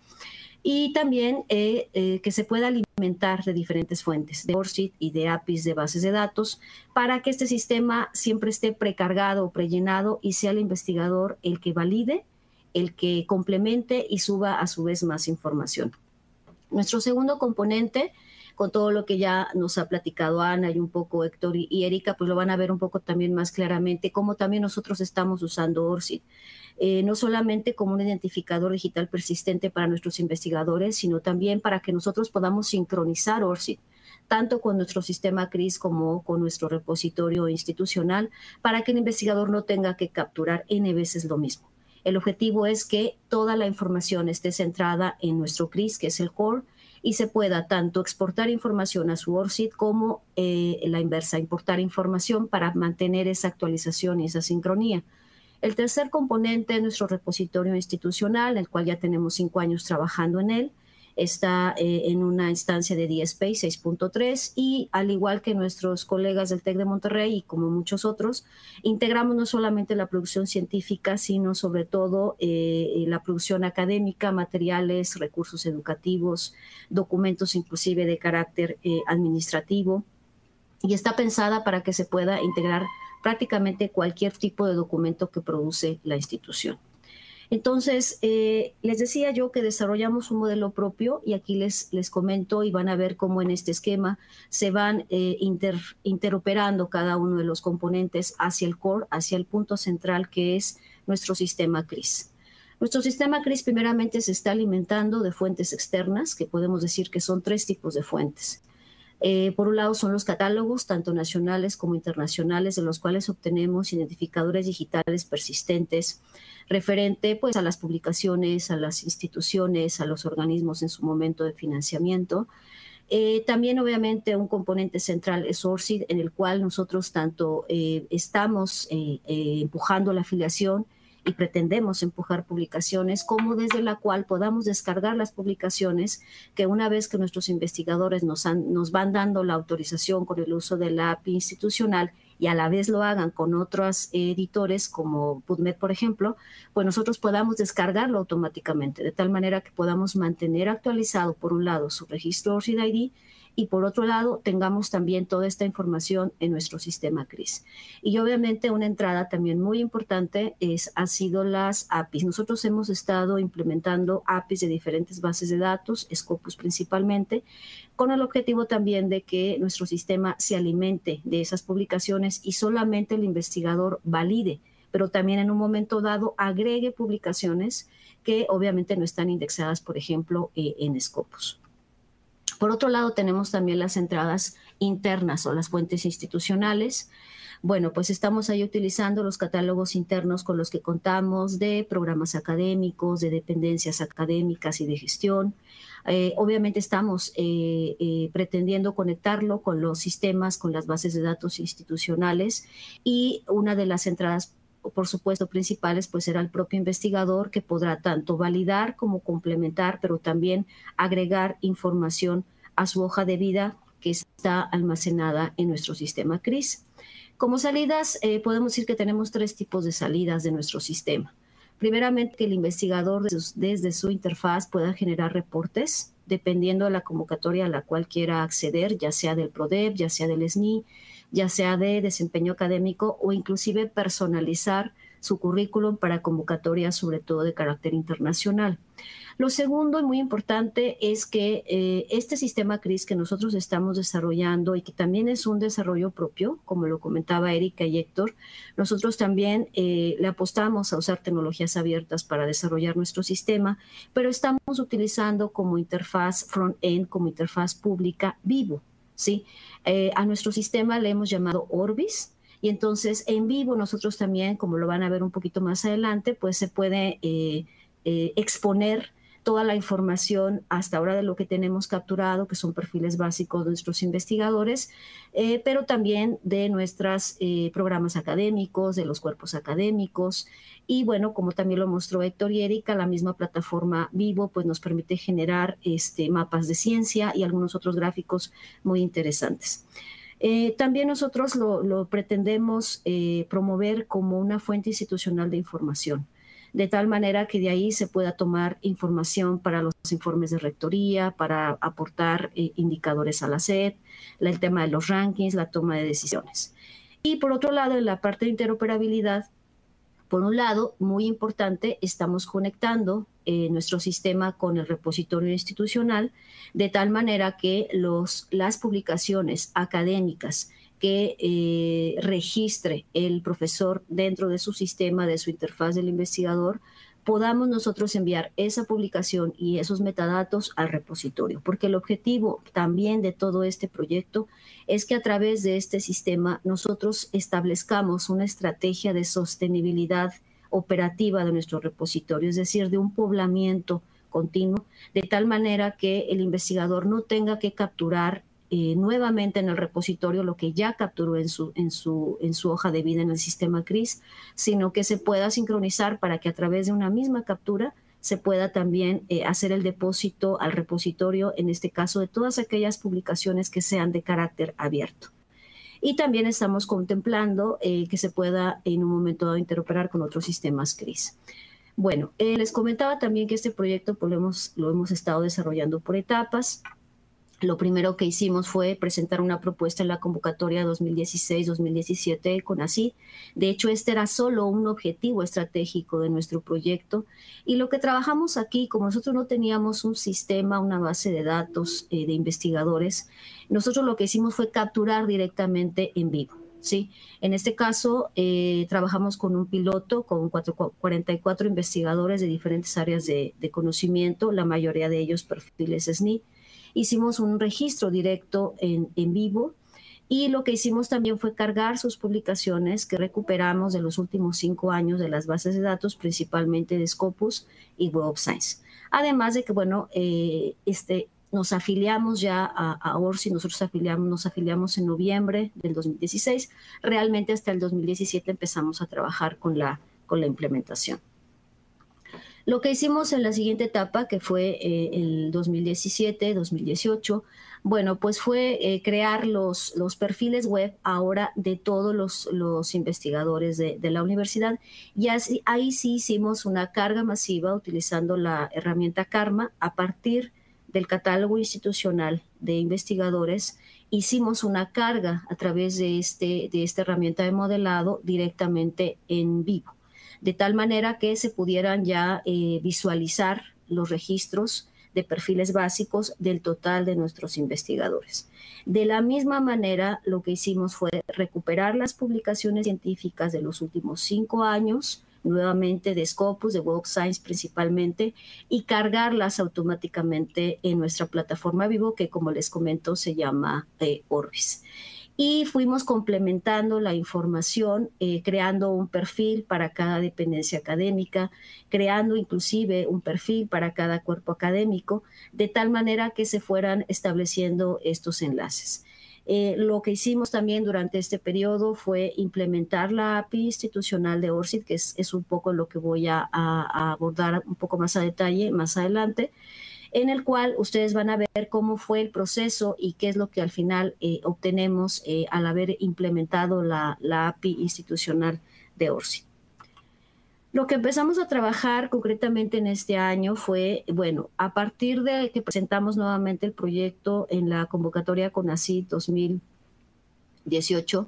y también eh, eh, que se pueda alimentar de diferentes fuentes, de ORCID y de A P Is de bases de datos, para que este sistema siempre esté precargado o prellenado y sea el investigador el que valide, el que complemente y suba a su vez más información. Nuestro segundo componente, con todo lo que ya nos ha platicado Ana y un poco Héctor y, y Erika, pues lo van a ver un poco también más claramente, cómo también nosotros estamos usando ORCID. Eh, no solamente como un identificador digital persistente para nuestros investigadores, sino también para que nosotros podamos sincronizar ORCID, tanto con nuestro sistema CRIS como con nuestro repositorio institucional, para que el investigador no tenga que capturar N veces lo mismo. El objetivo es que toda la información esté centrada en nuestro CRIS, que es el core, y se pueda tanto exportar información a su ORCID como eh, la inversa, importar información para mantener esa actualización y esa sincronía. El tercer componente es nuestro repositorio institucional, el cual ya tenemos cinco años trabajando en él. Está eh, en una instancia de D S P seis punto tres y, al igual que nuestros colegas del TEC de Monterrey y como muchos otros, integramos no solamente la producción científica, sino sobre todo eh, la producción académica, materiales, recursos educativos, documentos inclusive de carácter eh, administrativo, y está pensada para que se pueda integrar prácticamente cualquier tipo de documento que produce la institución. Entonces, eh, les decía yo que desarrollamos un modelo propio y aquí les, les comento y van a ver cómo en este esquema se van eh, inter, interoperando cada uno de los componentes hacia el core, hacia el punto central que es nuestro sistema CRIS. Nuestro sistema CRIS primeramente se está alimentando de fuentes externas, que podemos decir que son tres tipos de fuentes. Eh, por un lado son los catálogos, tanto nacionales como internacionales, de los cuales obtenemos identificadores digitales persistentes referente pues, a las publicaciones, a las instituciones, a los organismos en su momento de financiamiento. Eh, también, obviamente, un componente central es ORCID, en el cual nosotros tanto eh, estamos eh, eh, empujando la afiliación y pretendemos empujar publicaciones, como desde la cual podamos descargar las publicaciones que una vez que nuestros investigadores nos, han, nos van dando la autorización con el uso de la A P I institucional y a la vez lo hagan con otros editores como PubMed, por ejemplo, pues nosotros podamos descargarlo automáticamente, de tal manera que podamos mantener actualizado, por un lado, su registro ORCID I D y por otro lado tengamos también toda esta información en nuestro sistema CRIS. Y obviamente una entrada también muy importante es, ha sido las A P Is. Nosotros hemos estado implementando A P Is de diferentes bases de datos, Scopus principalmente, con el objetivo también de que nuestro sistema se alimente de esas publicaciones y solamente el investigador valide, pero también en un momento dado agregue publicaciones que obviamente no están indexadas, por ejemplo, eh, en Scopus. Por otro lado, tenemos también las entradas internas o las fuentes institucionales. Bueno, pues estamos ahí utilizando los catálogos internos con los que contamos de programas académicos, de dependencias académicas y de gestión. Eh, obviamente estamos eh, eh, pretendiendo conectarlo con los sistemas, con las bases de datos institucionales, y una de las entradas, por supuesto, principales, pues será el propio investigador, que podrá tanto validar como complementar, pero también agregar información a su hoja de vida que está almacenada en nuestro sistema C R I S. Como salidas, eh, podemos decir que tenemos tres tipos de salidas de nuestro sistema. Primeramente, que el investigador desde su interfaz pueda generar reportes dependiendo de la convocatoria a la cual quiera acceder, ya sea del PRODEP, ya sea del S N I, ya sea de desempeño académico, o inclusive personalizar su currículum para convocatorias, sobre todo de carácter internacional. Lo segundo y muy importante es que eh, este sistema C R I S que nosotros estamos desarrollando, y que también es un desarrollo propio, como lo comentaba Erika y Héctor, nosotros también eh, le apostamos a usar tecnologías abiertas para desarrollar nuestro sistema, pero estamos utilizando como interfaz front-end, como interfaz pública, Vivo, ¿sí? Eh, a nuestro sistema le hemos llamado Orbis. Y entonces en Vivo nosotros también, como lo van a ver un poquito más adelante, pues se puede eh, eh, exponer toda la información hasta ahora de lo que tenemos capturado, que son perfiles básicos de nuestros investigadores, eh, pero también de nuestros eh, programas académicos, de los cuerpos académicos. Y bueno, como también lo mostró Héctor y Erika, la misma plataforma Vivo pues nos permite generar este, mapas de ciencia y algunos otros gráficos muy interesantes. Eh, también nosotros lo, lo pretendemos eh, promover como una fuente institucional de información, de tal manera que de ahí se pueda tomar información para los informes de rectoría, para aportar eh, indicadores a la S E D, el tema de los rankings, la toma de decisiones. Y por otro lado, en la parte de interoperabilidad, por un lado, muy importante, estamos conectando eh, nuestro sistema con el repositorio institucional, de tal manera que los, las publicaciones académicas que eh, registre el profesor dentro de su sistema, de su interfaz del investigador, podamos nosotros enviar esa publicación y esos metadatos al repositorio, porque el objetivo también de todo este proyecto es que a través de este sistema nosotros establezcamos una estrategia de sostenibilidad operativa de nuestro repositorio, es decir, de un poblamiento continuo, de tal manera que el investigador no tenga que capturar Eh, nuevamente en el repositorio lo que ya capturó en su, en, su, en su hoja de vida en el sistema C R I S, sino que se pueda sincronizar para que a través de una misma captura se pueda también eh, hacer el depósito al repositorio, en este caso de todas aquellas publicaciones que sean de carácter abierto. Y también estamos contemplando eh, que se pueda en un momento dado interoperar con otros sistemas C R I S. Bueno, eh, les comentaba también que este proyecto pues, lo, hemos, lo hemos estado desarrollando por etapas. Lo primero que hicimos fue presentar una propuesta en la convocatoria dos mil dieciséis dos mil diecisiete con A C I. De hecho, este era solo un objetivo estratégico de nuestro proyecto. Y lo que trabajamos aquí, como nosotros no teníamos un sistema, una base de datos eh, de investigadores, nosotros lo que hicimos fue capturar directamente en vivo. ¿Sí? En este caso, eh, trabajamos con un piloto, con cuatro, cuarenta y cuatro investigadores de diferentes áreas de, de conocimiento, la mayoría de ellos perfiles S N I. Hicimos un registro directo en, en vivo, y lo que hicimos también fue cargar sus publicaciones que recuperamos de los últimos cinco años de las bases de datos, principalmente de Scopus y Web of Science. Además de que, bueno, eh, este, nos afiliamos ya a, a O R C I, nosotros afiliamos, nos afiliamos en noviembre del dos mil dieciséis, realmente hasta el dos mil diecisiete empezamos a trabajar con la, con la implementación. Lo que hicimos en la siguiente etapa, que fue eh, el dos mil diecisiete dos mil dieciocho, bueno, pues fue eh, crear los, los perfiles web ahora de todos los, los investigadores de, de la universidad. Y así, ahí sí hicimos una carga masiva utilizando la herramienta Karma. A partir del catálogo institucional de investigadores, hicimos una carga a través de, este, de esta herramienta de modelado directamente en vivo, de tal manera que se pudieran ya eh, visualizar los registros de perfiles básicos del total de nuestros investigadores. De la misma manera, lo que hicimos fue recuperar las publicaciones científicas de los últimos cinco años nuevamente de Scopus, de Web of Science principalmente, y cargarlas automáticamente en nuestra plataforma Vivo, que como les comento se llama eh, Orbis. Y fuimos complementando la información, eh, creando un perfil para cada dependencia académica, creando inclusive un perfil para cada cuerpo académico, de tal manera que se fueran estableciendo estos enlaces. Eh, lo que hicimos también durante este periodo fue implementar la A P I institucional de ORCID, que es, es un poco lo que voy a, a abordar un poco más a detalle más adelante, en el cual ustedes van a ver cómo fue el proceso y qué es lo que al final eh, obtenemos eh, al haber implementado la, la A P I institucional de ORCID. Lo que empezamos a trabajar concretamente en este año fue, bueno, a partir de que presentamos nuevamente el proyecto en la convocatoria CONACYT dos mil dieciocho,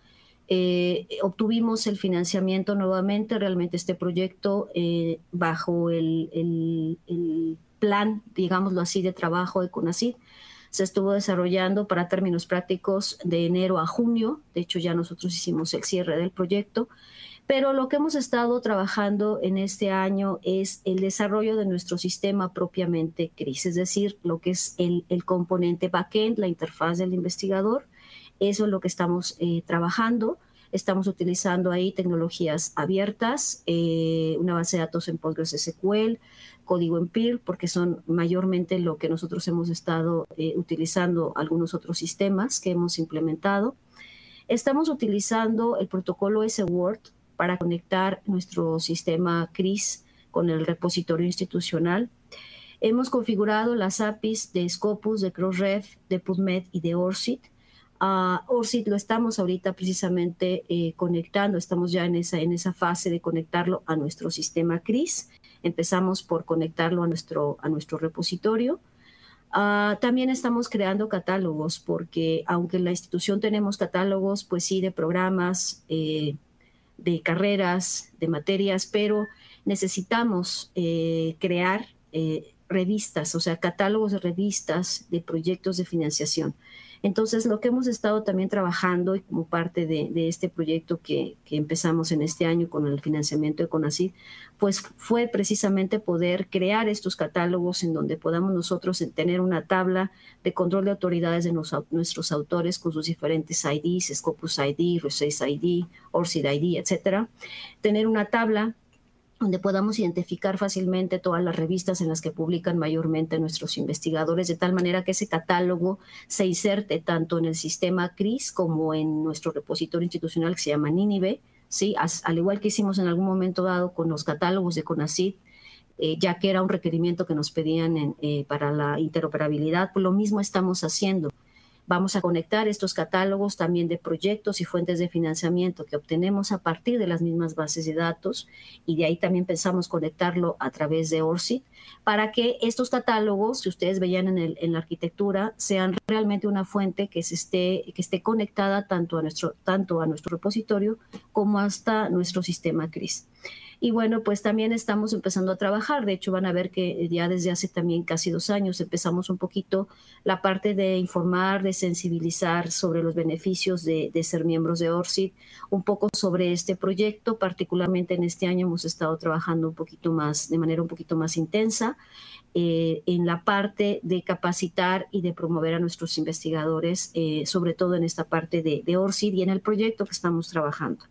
eh, obtuvimos el financiamiento nuevamente. Realmente este proyecto eh, bajo el, el, el plan, digámoslo así, de trabajo de CONACYT, se estuvo desarrollando para términos prácticos de enero a junio. De hecho, ya nosotros hicimos el cierre del proyecto. Pero lo que hemos estado trabajando en este año es el desarrollo de nuestro sistema propiamente C R I S, es decir, lo que es el, el componente backend, la interfaz del investigador. Eso es lo que estamos eh, trabajando. Estamos utilizando ahí tecnologías abiertas, eh, una base de datos en PostgreSQL, código en Perl, porque son mayormente lo que nosotros hemos estado eh, utilizando algunos otros sistemas que hemos implementado. Estamos utilizando el protocolo S Word para conectar nuestro sistema C R I S con el repositorio institucional. Hemos configurado las A P Is de Scopus, de Crossref, de PubMed y de ORCID. Uh, ORCID lo estamos ahorita precisamente eh, conectando, estamos ya en esa, en esa fase de conectarlo a nuestro sistema C R I S. Empezamos por conectarlo a nuestro, a nuestro repositorio. Uh, también estamos creando catálogos, porque aunque en la institución tenemos catálogos, pues sí, de programas, eh, de carreras, de materias, pero necesitamos eh, crear eh, revistas, o sea, catálogos de revistas, de proyectos de financiación. Entonces, lo que hemos estado también trabajando y como parte de, de este proyecto que, que empezamos en este año con el financiamiento de CONACYT, pues fue precisamente poder crear estos catálogos en donde podamos nosotros tener una tabla de control de autoridades de nos, nuestros autores con sus diferentes I Ds, Scopus I D, Research I D, ORCID I D, etcétera. Tener una tabla donde podamos identificar fácilmente todas las revistas en las que publican mayormente nuestros investigadores, de tal manera que ese catálogo se inserte tanto en el sistema C R I S como en nuestro repositorio institucional que se llama Nínive, ¿sí? As, al igual que hicimos en algún momento dado con los catálogos de CONACYT, eh, ya que era un requerimiento que nos pedían en, eh, para la interoperabilidad, pues lo mismo estamos haciendo. Vamos a conectar estos catálogos también de proyectos y fuentes de financiamiento que obtenemos a partir de las mismas bases de datos, y de ahí también pensamos conectarlo a través de ORCID para que estos catálogos que ustedes veían en, el, en la arquitectura sean realmente una fuente que, se esté, que esté conectada tanto a, nuestro, tanto a nuestro repositorio como hasta nuestro sistema C R I S. Y bueno, pues también estamos empezando a trabajar. De hecho, van a ver que ya desde hace también casi dos años empezamos un poquito la parte de informar, de sensibilizar sobre los beneficios de, de ser miembros de ORCID, un poco sobre este proyecto. Particularmente en este año hemos estado trabajando un poquito más, de manera un poquito más intensa, eh, en la parte de capacitar y de promover a nuestros investigadores, eh, sobre todo en esta parte de, de ORCID y en el proyecto que estamos trabajando.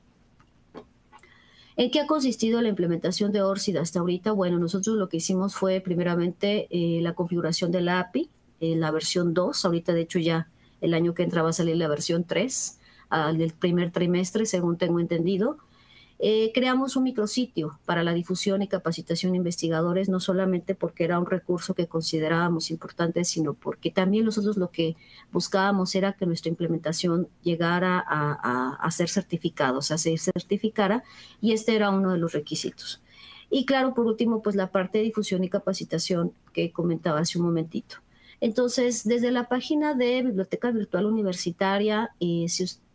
¿En qué ha consistido la implementación de ORCID hasta ahorita? Bueno, nosotros lo que hicimos fue primeramente eh, la configuración de la A P I, eh, la versión dos. Ahorita, de hecho, ya el año que entra va a salir la versión tres, uh, del primer trimestre, según tengo entendido. Eh, creamos un micrositio para la difusión y capacitación de investigadores, no solamente porque era un recurso que considerábamos importante, sino porque también nosotros lo que buscábamos era que nuestra implementación llegara a, a, a ser certificada, o sea, se certificara, y este era uno de los requisitos. Y claro, por último, pues la parte de difusión y capacitación que comentaba hace un momentito. Entonces, desde la página de Biblioteca Virtual Universitaria, eh, si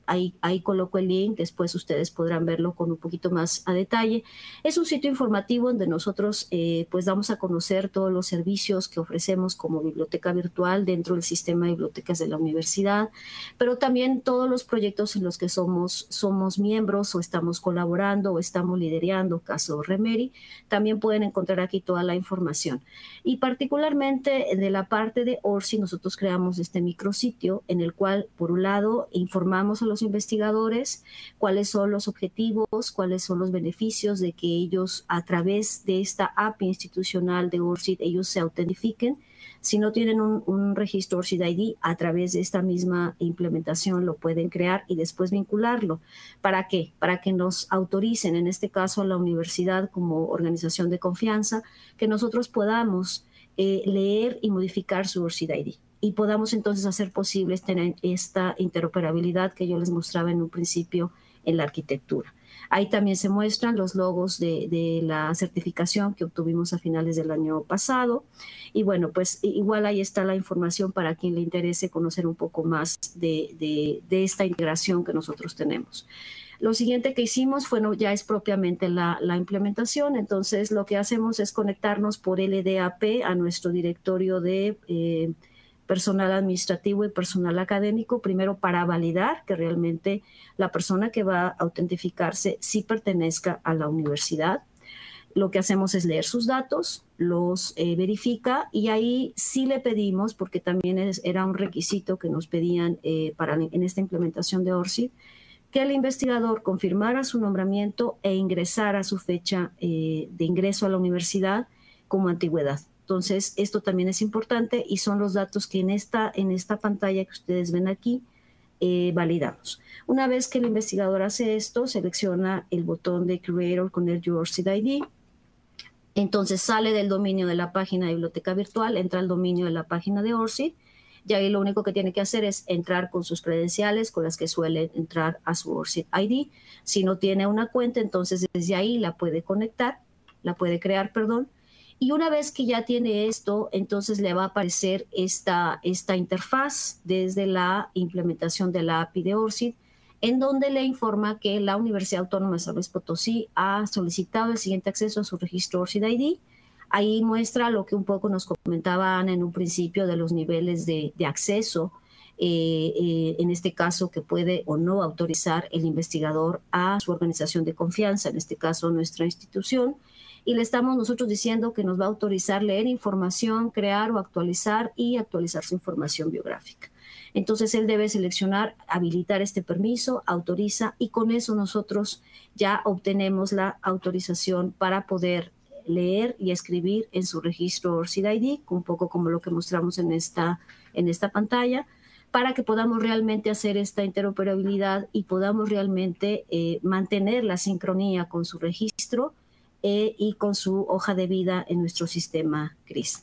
ahí, ahí coloco el link, después ustedes podrán verlo con un poquito más a detalle. Es un sitio informativo donde nosotros eh, pues damos a conocer todos los servicios que ofrecemos como biblioteca virtual dentro del sistema de bibliotecas de la universidad, pero también todos los proyectos en los que somos, somos miembros o estamos colaborando o estamos liderando, caso Remeri, también pueden encontrar aquí toda la información. Y particularmente de la parte de ORCID, nosotros creamos este micrositio en el cual, por un lado, informamos a los investigadores cuáles son los objetivos, cuáles son los beneficios de que ellos, a través de esta A P I institucional de ORCID, ellos se autentifiquen. Si no tienen un, un registro ORCID I D, a través de esta misma implementación lo pueden crear y después vincularlo. ¿Para qué? Para que nos autoricen, en este caso a la universidad como organización de confianza, que nosotros podamos eh, leer y modificar su ORCID I D y podamos entonces hacer posible tener esta interoperabilidad que yo les mostraba en un principio en la arquitectura. Ahí también se muestran los logos de, de la certificación que obtuvimos a finales del año pasado. Y bueno, pues igual ahí está la información para quien le interese conocer un poco más de, de, de esta integración que nosotros tenemos. Lo siguiente que hicimos, bueno, ya es propiamente la, la implementación. Entonces, lo que hacemos es conectarnos por L D A P a nuestro directorio de eh, personal administrativo y personal académico, primero para validar que realmente la persona que va a autentificarse sí pertenezca a la universidad. Lo que hacemos es leer sus datos, los eh, verifica y ahí sí le pedimos, porque también es, era un requisito que nos pedían eh, para, en esta implementación de ORCID, que el investigador confirmara su nombramiento e ingresara su fecha eh, de ingreso a la universidad como antigüedad. Entonces, esto también es importante y son los datos que en esta, en esta pantalla que ustedes ven aquí eh, validamos. Una vez que el investigador hace esto, selecciona el botón de Creator con el ORCID I D. Entonces, sale del dominio de la página de biblioteca virtual, entra al dominio de la página de ORCID y ahí lo único que tiene que hacer es entrar con sus credenciales con las que suele entrar a su ORCID I D. Si no tiene una cuenta, entonces desde ahí la puede conectar, la puede crear, perdón. Y una vez que ya tiene esto, entonces le va a aparecer esta, esta interfaz desde la implementación de la A P I de ORCID, en donde le informa que la Universidad Autónoma de San Luis Potosí ha solicitado el siguiente acceso a su registro ORCID I D. Ahí muestra lo que un poco nos comentaba Ana en un principio de los niveles de, de acceso, eh, eh, en este caso que puede o no autorizar el investigador a su organización de confianza, en este caso nuestra institución. Y le estamos nosotros diciendo que nos va a autorizar leer información, crear o actualizar y actualizar su información biográfica. Entonces, él debe seleccionar, habilitar este permiso, autoriza, y con eso nosotros ya obtenemos la autorización para poder leer y escribir en su registro ORCID I D, un poco como lo que mostramos en esta, en esta pantalla, para que podamos realmente hacer esta interoperabilidad y podamos realmente eh, mantener la sincronía con su registro Eh, y con su hoja de vida en nuestro sistema CRIS.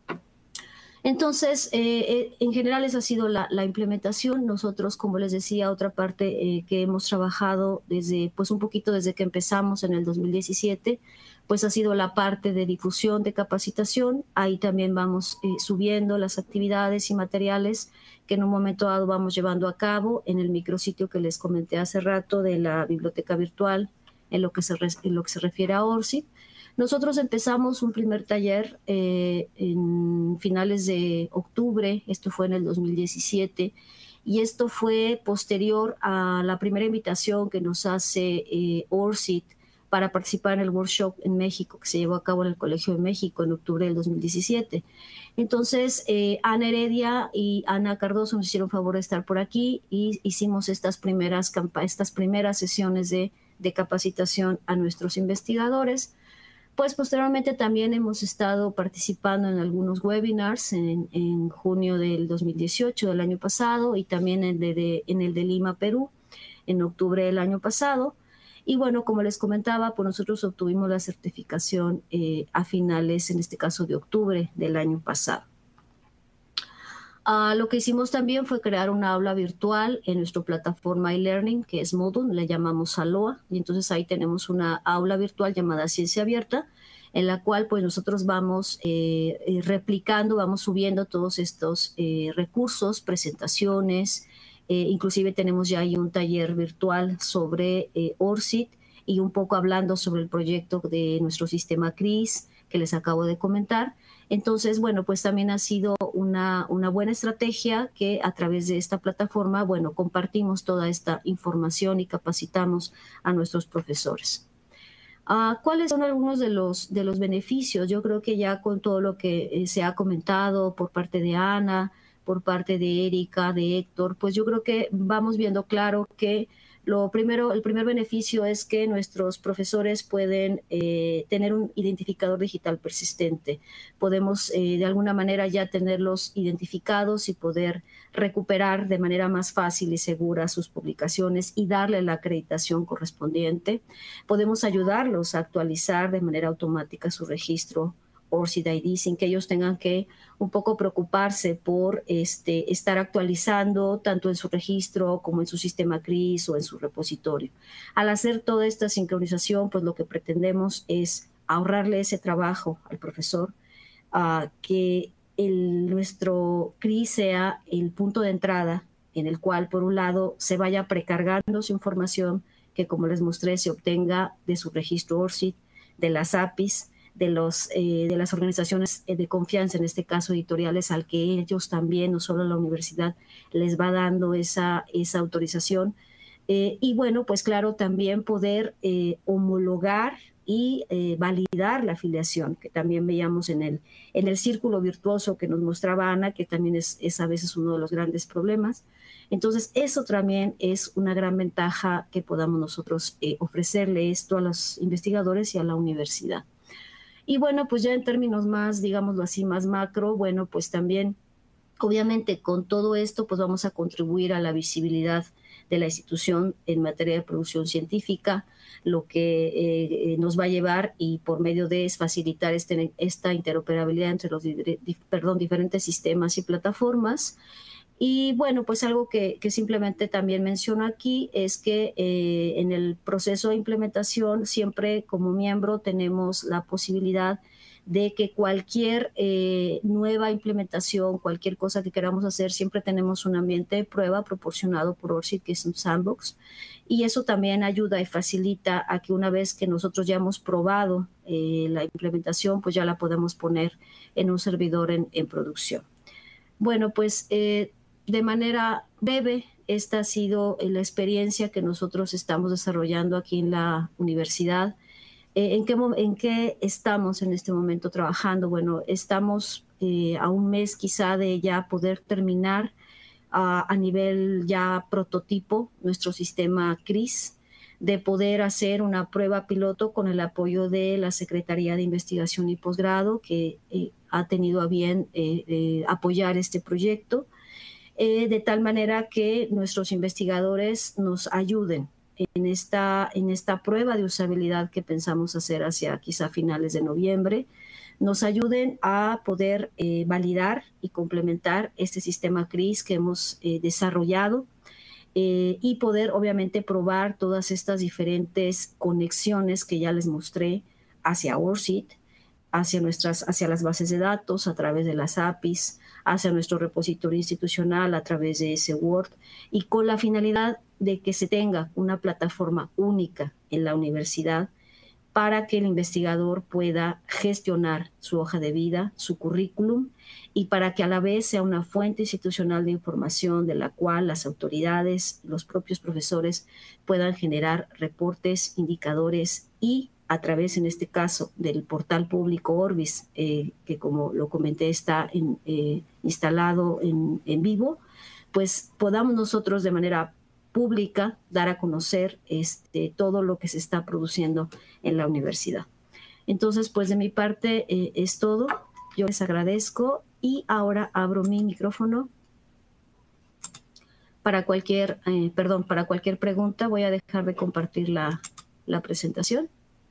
Entonces, eh, eh, en general esa ha sido la, la implementación. Nosotros, como les decía, otra parte eh, que hemos trabajado desde, pues un poquito desde que empezamos en el dos mil diecisiete, pues ha sido la parte de difusión, de capacitación. Ahí también vamos eh, subiendo las actividades y materiales que en un momento dado vamos llevando a cabo en el micrositio que les comenté hace rato de la biblioteca virtual, en lo que se, en lo que se refiere a ORCID. Nosotros empezamos un primer taller eh, en finales de octubre, esto fue en el dos mil diecisiete, y esto fue posterior a la primera invitación que nos hace eh, ORCID para participar en el workshop en México, que se llevó a cabo en el Colegio de México en octubre del dos mil diecisiete. Entonces, eh, Ana Heredia y Ana Cardoso nos hicieron favor de estar por aquí y hicimos estas primeras, estas primeras sesiones de de capacitación a nuestros investigadores. Pues posteriormente también hemos estado participando en algunos webinars en, en junio del dos mil dieciocho, del año pasado, y también en, de, de, en el de Lima, Perú, en octubre del año pasado. Y bueno, como les comentaba, pues nosotros obtuvimos la certificación eh, a finales, en este caso de octubre del año pasado. Uh, lo que hicimos también fue crear una aula virtual en nuestra plataforma e-learning, que es Moodle, le llamamos Aloha, y entonces ahí tenemos una aula virtual llamada Ciencia Abierta, en la cual pues nosotros vamos eh, replicando, vamos subiendo todos estos eh, recursos, presentaciones, Eh, inclusive tenemos ya ahí un taller virtual sobre eh, O R C I D y un poco hablando sobre el proyecto de nuestro sistema C R I S que les acabo de comentar. Entonces, bueno, pues también ha sido una, una buena estrategia que a través de esta plataforma, bueno, compartimos toda esta información y capacitamos a nuestros profesores. Uh, ¿Cuáles son algunos de los, de los beneficios? Yo creo que ya con todo lo que eh, se ha comentado por parte de Ana, por parte de Erika, de Héctor, pues yo creo que vamos viendo claro que lo primero, el primer beneficio es que nuestros profesores pueden eh, tener un identificador digital persistente. Podemos eh, de alguna manera ya tenerlos identificados y poder recuperar de manera más fácil y segura sus publicaciones y darle la acreditación correspondiente. Podemos ayudarlos a actualizar de manera automática su registro O R C I D I D sin que ellos tengan que un poco preocuparse por este, estar actualizando tanto en su registro como en su sistema C R I S o en su repositorio. Al hacer toda esta sincronización, pues lo que pretendemos es ahorrarle ese trabajo al profesor, uh, que el, nuestro C R I S sea el punto de entrada en el cual, por un lado, se vaya precargando su información que, como les mostré, se obtenga de su registro O R C I D, de las A P Is, de, los, eh, de las organizaciones de confianza, en este caso editoriales, al que ellos también, no solo la universidad, les va dando esa, esa autorización. Eh, y bueno, pues claro, también poder eh, homologar y eh, validar la afiliación, que también veíamos en el, en el círculo virtuoso que nos mostraba Ana, que también es, es a veces uno de los grandes problemas. Entonces, eso también es una gran ventaja que podamos nosotros eh, ofrecerle esto a los investigadores y a la universidad. Y bueno, pues ya en términos más, digámoslo así, más macro, bueno, pues también, obviamente, con todo esto, pues vamos a contribuir a la visibilidad de la institución en materia de producción científica, lo que eh, nos va a llevar, y por medio de es facilitar este, esta interoperabilidad entre los perdón, diferentes sistemas y plataformas. Y bueno, pues algo que, que simplemente también menciono aquí es que eh, en el proceso de implementación siempre como miembro tenemos la posibilidad de que cualquier eh, nueva implementación, cualquier cosa que queramos hacer, siempre tenemos un ambiente de prueba proporcionado por O R C I D, que es un sandbox, y eso también ayuda y facilita a que una vez que nosotros ya hemos probado eh, la implementación, pues ya la podemos poner en un servidor en, en producción. Bueno, pues eh, de manera breve, esta ha sido la experiencia que nosotros estamos desarrollando aquí en la universidad. Eh, ¿en, qué, ¿En qué estamos en este momento trabajando? Bueno, estamos eh, a un mes quizá de ya poder terminar uh, a nivel ya prototipo nuestro sistema C R I S, de poder hacer una prueba piloto con el apoyo de la Secretaría de Investigación y Posgrado, que eh, ha tenido a bien eh, eh, apoyar este proyecto, eh, de tal manera que nuestros investigadores nos ayuden en esta, en esta prueba de usabilidad que pensamos hacer hacia quizá finales de noviembre, nos ayuden a poder eh, validar y complementar este sistema C R I S que hemos eh, desarrollado, eh, y poder obviamente probar todas estas diferentes conexiones que ya les mostré hacia O R C I D, hacia, nuestras, hacia las bases de datos a través de las A P Is, hacia nuestro repositorio institucional a través de ese Word, y con la finalidad de que se tenga una plataforma única en la universidad para que el investigador pueda gestionar su hoja de vida, su currículum, y para que a la vez sea una fuente institucional de información de la cual las autoridades, los propios profesores puedan generar reportes, indicadores, y a través, en este caso, del portal público Orbis, eh, que como lo comenté está en, eh, instalado en, en vivo, pues podamos nosotros de manera pública dar a conocer este, todo lo que se está produciendo en la universidad. Entonces, pues de mi parte eh, es todo. Yo les agradezco y ahora abro mi micrófono para cualquier, eh, perdón, para cualquier pregunta. Voy a dejar de compartir la, la presentación.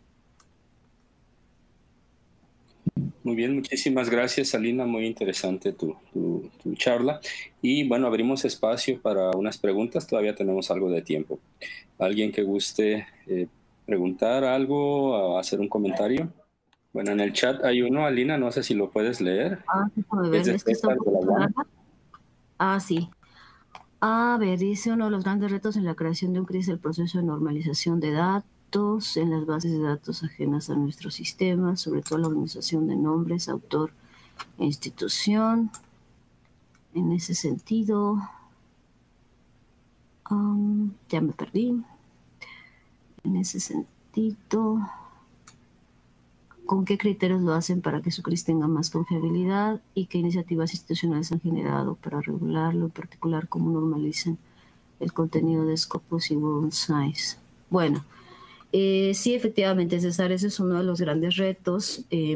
Muy bien, muchísimas gracias, Alina. Muy interesante tu, tu, tu charla. Y bueno, abrimos espacio para unas preguntas. Todavía tenemos algo de tiempo. ¿Alguien que guste eh, preguntar algo o hacer un comentario? Bueno, en el chat hay uno, Alina, no sé si lo puedes leer. Ah, déjame ver, es que está un poco rara. Ah, sí. A ver, dice uno de los grandes retos en la creación de un C R I S es el proceso de normalización de datos en las bases de datos ajenas a nuestro sistema, sobre todo la organización de nombres, autor e institución. En ese sentido, um, ya me perdí. En ese sentido, ¿con qué criterios lo hacen para que su C R I S tenga más confiabilidad y qué iniciativas institucionales han generado para regularlo, en particular cómo normalicen el contenido de Scopus y World Size? Bueno, eh, sí, efectivamente, César, ese es uno de los grandes retos. Eh,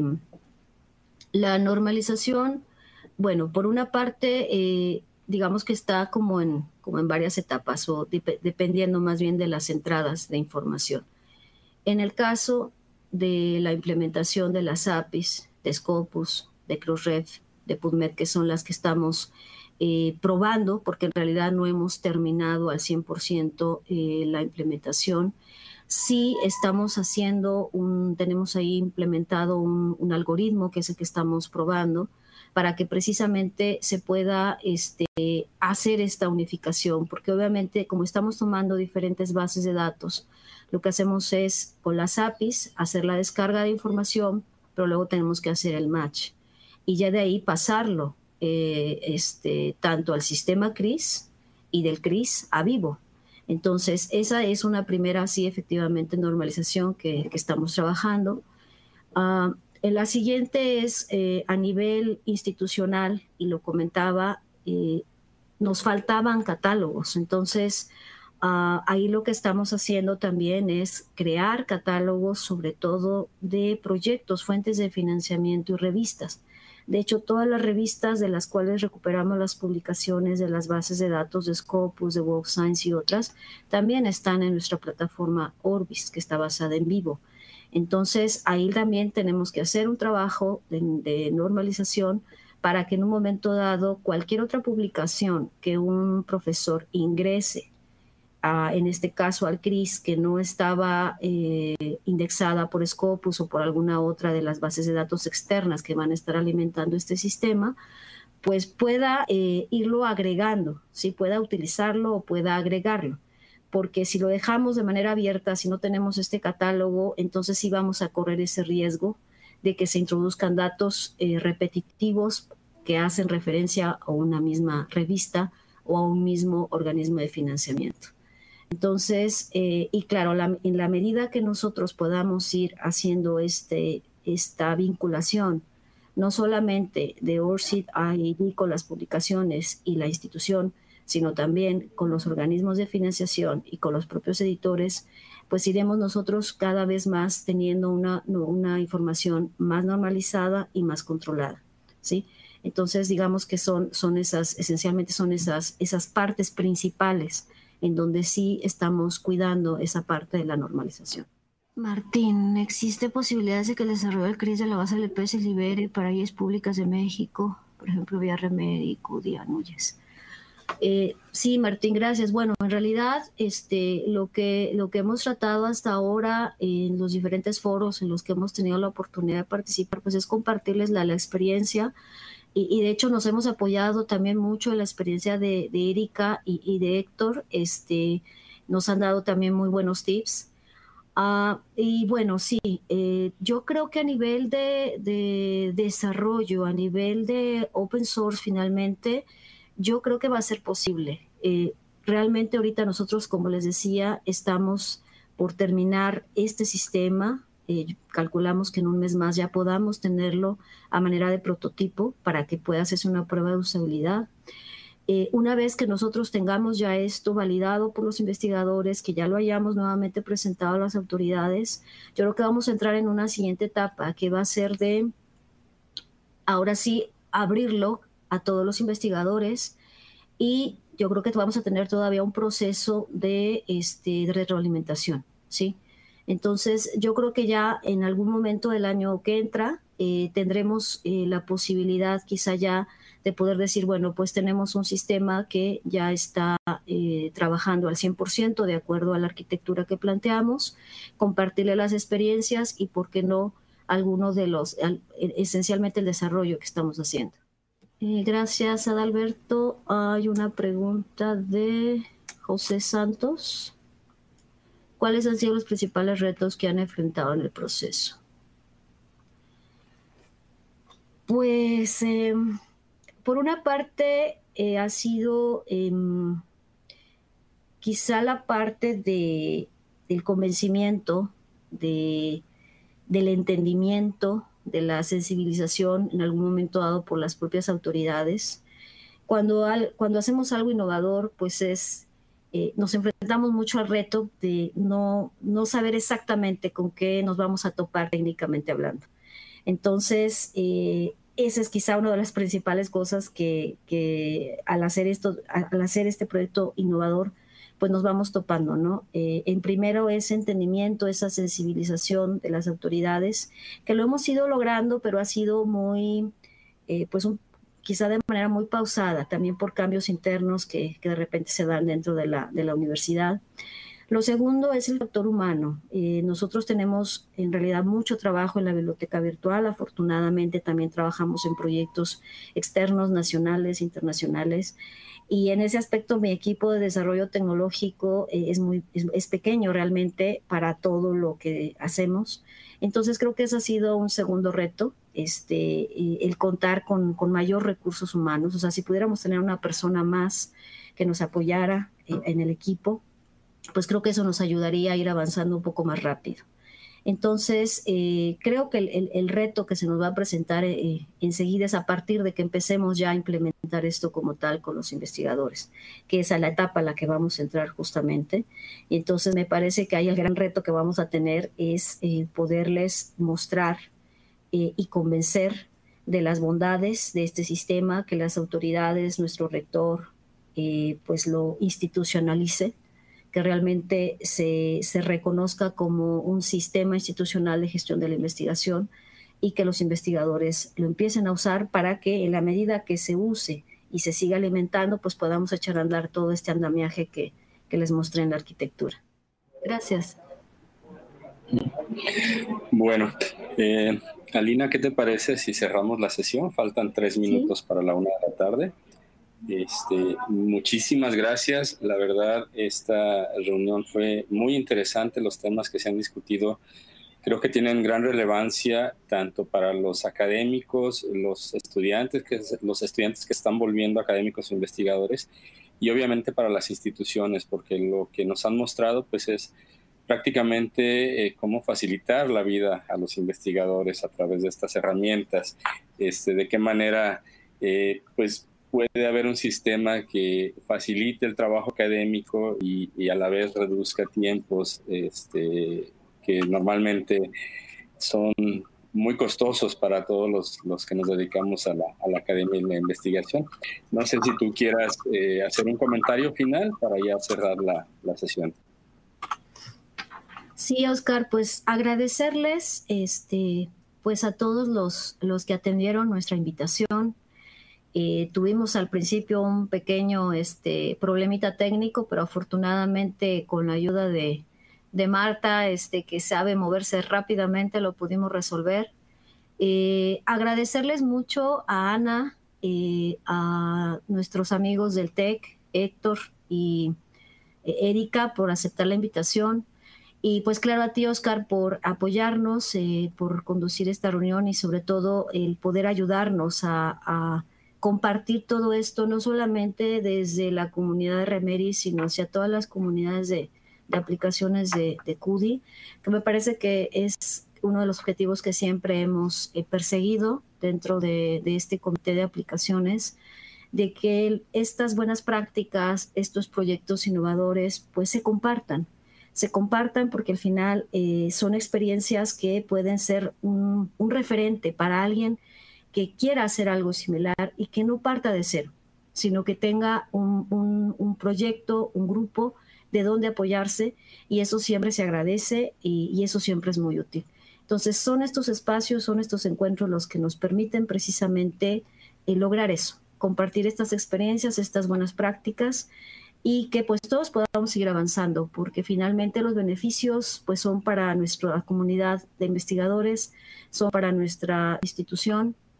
la normalización, bueno, por una parte, eh, digamos que está como en, como en varias etapas o dep dependiendo más bien de las entradas de información. En el caso de la implementación de las A P Is, de Scopus, de Crossref, de PubMed, que son las que estamos eh, probando, porque en realidad no hemos terminado al cien por ciento eh, la implementación. Sí estamos haciendo, un, tenemos ahí implementado un, un algoritmo que es el que estamos probando para que precisamente se pueda este, hacer esta unificación, porque obviamente como estamos tomando diferentes bases de datos, lo que hacemos es con las A P Is hacer la descarga de información, pero luego tenemos que hacer el match y ya de ahí pasarlo eh, este, tanto al sistema C R I S y del C R I S a Vivo. Entonces, esa es una primera, sí, efectivamente, normalización que, que estamos trabajando. Uh, la siguiente es eh, a nivel institucional, y lo comentaba, eh, nos faltaban catálogos. Entonces, uh, ahí lo que estamos haciendo también es crear catálogos, sobre todo de proyectos, fuentes de financiamiento y revistas. De hecho, todas las revistas de las cuales recuperamos las publicaciones de las bases de datos de Scopus, de Web of Science y otras, también están en nuestra plataforma Orbis, que está basada en Vivo. Entonces, ahí también tenemos que hacer un trabajo de, de normalización para que en un momento dado cualquier otra publicación que un profesor ingrese, a, en este caso al C R I S, que no estaba eh, indexada por Scopus o por alguna otra de las bases de datos externas que van a estar alimentando este sistema, pues pueda eh, irlo agregando, ¿sí? Pueda utilizarlo o pueda agregarlo. Porque si lo dejamos de manera abierta, si no tenemos este catálogo, entonces sí vamos a correr ese riesgo de que se introduzcan datos eh, repetitivos que hacen referencia a una misma revista o a un mismo organismo de financiamiento. Entonces, eh, y claro, la, en la medida que nosotros podamos ir haciendo este, esta vinculación, no solamente de ORCID I D con las publicaciones y la institución, sino también con los organismos de financiación y con los propios editores, pues iremos nosotros cada vez más teniendo una, una información más normalizada y más controlada, ¿sí? Entonces, digamos que son, son esas, esencialmente son esas, esas partes principales en donde sí estamos cuidando esa parte de la normalización. Martín, ¿existe posibilidades de que el desarrollo del C R I S de la base L P se libere para I Es públicas de México, por ejemplo, vía Remedy, CUDI, Anuyes? Eh, sí, Martín, gracias. Bueno, en realidad este, lo, que, lo que hemos tratado hasta ahora en los diferentes foros en los que hemos tenido la oportunidad de participar, pues es compartirles la, la experiencia y, y de hecho nos hemos apoyado también mucho en la experiencia de, de Erika y, y de Héctor. Este, nos han dado también muy buenos tips. Uh, y bueno, sí, eh, yo creo que a nivel de, de desarrollo, a nivel de open source finalmente, yo creo que va a ser posible. Eh, realmente ahorita nosotros, como les decía, estamos por terminar este sistema. Eh, calculamos que en un mes más ya podamos tenerlo a manera de prototipo para que pueda hacerse una prueba de usabilidad. Eh, una vez que nosotros tengamos ya esto validado por los investigadores, que ya lo hayamos nuevamente presentado a las autoridades, yo creo que vamos a entrar en una siguiente etapa que va a ser de, ahora sí, abrirlo a todos los investigadores y yo creo que vamos a tener todavía un proceso de, este, de retroalimentación, ¿sí? Entonces, yo creo que ya en algún momento del año que entra eh, tendremos eh, la posibilidad quizá ya de poder decir, bueno, pues tenemos un sistema que ya está eh, trabajando al cien por ciento de acuerdo a la arquitectura que planteamos, compartirle las experiencias y, ¿por qué no?, algunos de los, esencialmente el desarrollo que estamos haciendo. Eh, gracias, Adalberto. Hay una pregunta de José Santos. ¿Cuáles han sido los principales retos que han enfrentado en el proceso? Pues, eh, por una parte, eh, ha sido eh, quizá la parte de, del convencimiento, de, del entendimiento, de la sensibilización en algún momento dado por las propias autoridades. Cuando, al, cuando hacemos algo innovador, pues es, eh, nos enfrentamos mucho al reto de no, no saber exactamente con qué nos vamos a topar técnicamente hablando. Entonces, eh, esa es quizá una de las principales cosas que, que al, hacer esto, al hacer este proyecto innovador, pues nos vamos topando, ¿no? Eh, en primero ese entendimiento, esa sensibilización de las autoridades, que lo hemos ido logrando, pero ha sido muy, eh, pues un, quizá de manera muy pausada, también por cambios internos que, que de repente se dan dentro de la, de la universidad. Lo segundo es el factor humano. Eh, nosotros tenemos en realidad mucho trabajo en la biblioteca virtual. Afortunadamente también trabajamos en proyectos externos, nacionales, internacionales. Y en ese aspecto mi equipo de desarrollo tecnológico eh, es, muy, es, es pequeño realmente para todo lo que hacemos. Entonces creo que ese ha sido un segundo reto, este, el contar con, con mayor recursos humanos. O sea, si pudiéramos tener una persona más que nos apoyara en, en el equipo, pues creo que eso nos ayudaría a ir avanzando un poco más rápido. Entonces, eh, creo que el, el, el reto que se nos va a presentar eh, enseguida es a partir de que empecemos ya a implementar esto como tal con los investigadores, que es a la etapa a la que vamos a entrar justamente. Y entonces me parece que ahí el gran reto que vamos a tener es eh, poderles mostrar eh, y convencer de las bondades de este sistema, que las autoridades, nuestro rector, eh, pues lo institucionalice, que realmente se, se reconozca como un sistema institucional de gestión de la investigación y que los investigadores lo empiecen a usar para que en la medida que se use y se siga alimentando, pues podamos echar a andar todo este andamiaje que, que les mostré en la arquitectura. Gracias. Bueno, eh, Alina, ¿qué te parece si cerramos la sesión? Faltan tres minutos ¿Sí? para la una de la tarde. Este, muchísimas gracias. La verdad, esta reunión fue muy interesante. Los temas que se han discutido creo que tienen gran relevancia tanto para los académicos, los estudiantes, que, los estudiantes que están volviendo académicos o investigadores, y obviamente para las instituciones, porque lo que nos han mostrado pues es prácticamente eh, cómo facilitar la vida a los investigadores a través de estas herramientas, este, de qué manera eh, pues puede haber un sistema que facilite el trabajo académico y, y a la vez reduzca tiempos este, que normalmente son muy costosos para todos los, los que nos dedicamos a la, a la academia y la investigación. No sé si tú quieras eh, hacer un comentario final para ya cerrar la, la sesión. Sí, Oscar, pues agradecerles este, pues a todos los, los que atendieron nuestra invitación. Eh, tuvimos al principio un pequeño este, problemita técnico, pero afortunadamente con la ayuda de, de Marta, este, que sabe moverse rápidamente, lo pudimos resolver. Eh, agradecerles mucho a Ana, eh, a nuestros amigos del T E C, Héctor y eh, Erika, por aceptar la invitación. Y pues claro, a ti, Oscar, por apoyarnos, eh, por conducir esta reunión y sobre todo el poder ayudarnos a... a compartir todo esto, no solamente desde la comunidad de Remedy, sino hacia todas las comunidades de, de aplicaciones de, de C U D I, que me parece que es uno de los objetivos que siempre hemos eh, perseguido dentro de, de este comité de aplicaciones, de que estas buenas prácticas, estos proyectos innovadores, pues se compartan. Se compartan porque al final eh, son experiencias que pueden ser un, un referente para alguien que quiera hacer algo similar y que no parta de cero, sino que tenga un, un, un proyecto, un grupo de donde apoyarse, y eso siempre se agradece y, y eso siempre es muy útil. Entonces son estos espacios, son estos encuentros los que nos permiten precisamente eh, lograr eso, compartir estas experiencias, estas buenas prácticas, y que pues todos podamos seguir avanzando, porque finalmente los beneficios pues son para nuestra comunidad de investigadores, son para nuestra institución,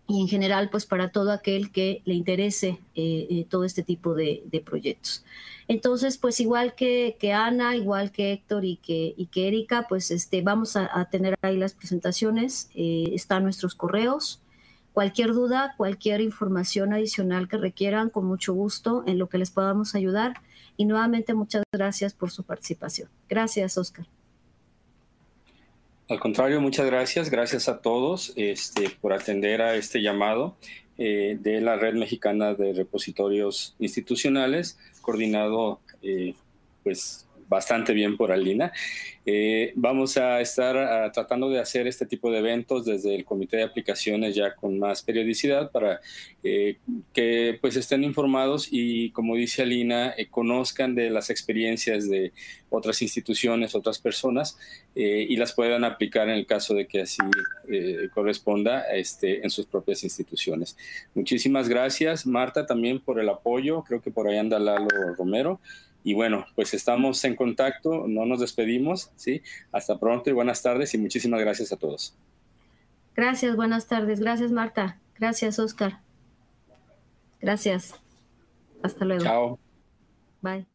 y en general pues para todo aquel que le interese eh, eh, todo este tipo de, de proyectos. Entonces pues igual que, que Ana, igual que Héctor y que, y que Erika, pues este, vamos a, a tener ahí las presentaciones, eh, están nuestros correos. Cualquier duda, cualquier información adicional que requieran, con mucho gusto en lo que les podamos ayudar. Y nuevamente muchas gracias por su participación. Gracias, Oscar. Al contrario, muchas gracias. Gracias a todos este, por atender a este llamado eh, de la Red Mexicana de Repositorios Institucionales, coordinado eh, pues bastante bien por Alina. Eh, vamos a estar a, tratando de hacer este tipo de eventos desde el Comité de Aplicaciones ya con más periodicidad para eh, que pues estén informados y, como dice Alina, eh, conozcan de las experiencias de otras instituciones, otras personas eh, y las puedan aplicar en el caso de que así eh, corresponda este, en sus propias instituciones. Muchísimas gracias, Marta, también por el apoyo. Creo que por ahí anda Lalo Romero. Y bueno, pues estamos en contacto, no nos despedimos, ¿sí? Hasta pronto y buenas tardes y muchísimas gracias a todos. Gracias, buenas tardes. Gracias, Marta. Gracias, Oscar. Gracias. Hasta luego. Chao. Bye.